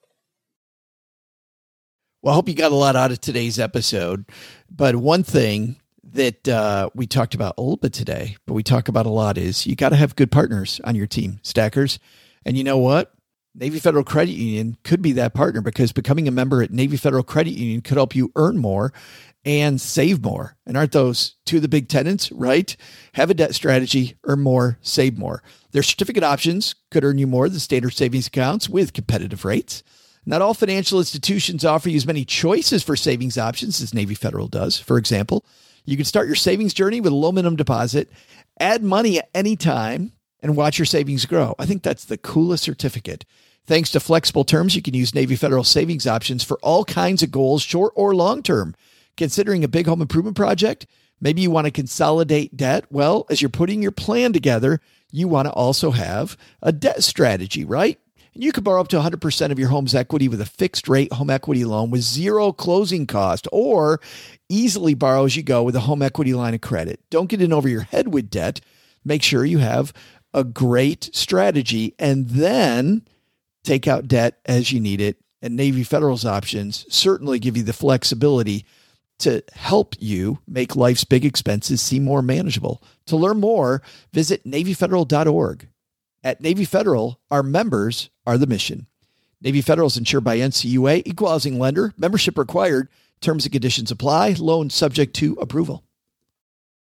Well, I hope you got a lot out of today's episode. But one thing that uh, we talked about a little bit today, but we talk about a lot, is you got to have good partners on your team, Stackers. And you know what? Navy Federal Credit Union could be that partner, because becoming a member at Navy Federal Credit Union could help you earn more and save more. And aren't those two of the big tenets, right? Have a debt strategy, earn more, save more. Their certificate options could earn you more than standard savings accounts with competitive rates. Not all financial institutions offer you as many choices for savings options as Navy Federal does. For example, you can start your savings journey with a low minimum deposit, add money at any time, and watch your savings grow. I think that's the coolest certificate. Thanks to flexible terms, you can use Navy Federal savings options for all kinds of goals, short or long term. Considering a big home improvement project, maybe you want to consolidate debt. Well, as you're putting your plan together, you want to also have a debt strategy, right? And you can borrow up to one hundred percent of your home's equity with a fixed rate home equity loan with zero closing cost, or easily borrow as you go with a home equity line of credit. Don't get in over your head with debt. Make sure you have a great strategy, and then take out debt as you need it. And Navy Federal's options certainly give you the flexibility to help you make life's big expenses seem more manageable. To learn more, visit Navy Federal dot org. At Navy Federal, our members are the mission. Navy Federal is insured by N C U A, equal housing lender, membership required, terms and conditions apply, loan subject to approval.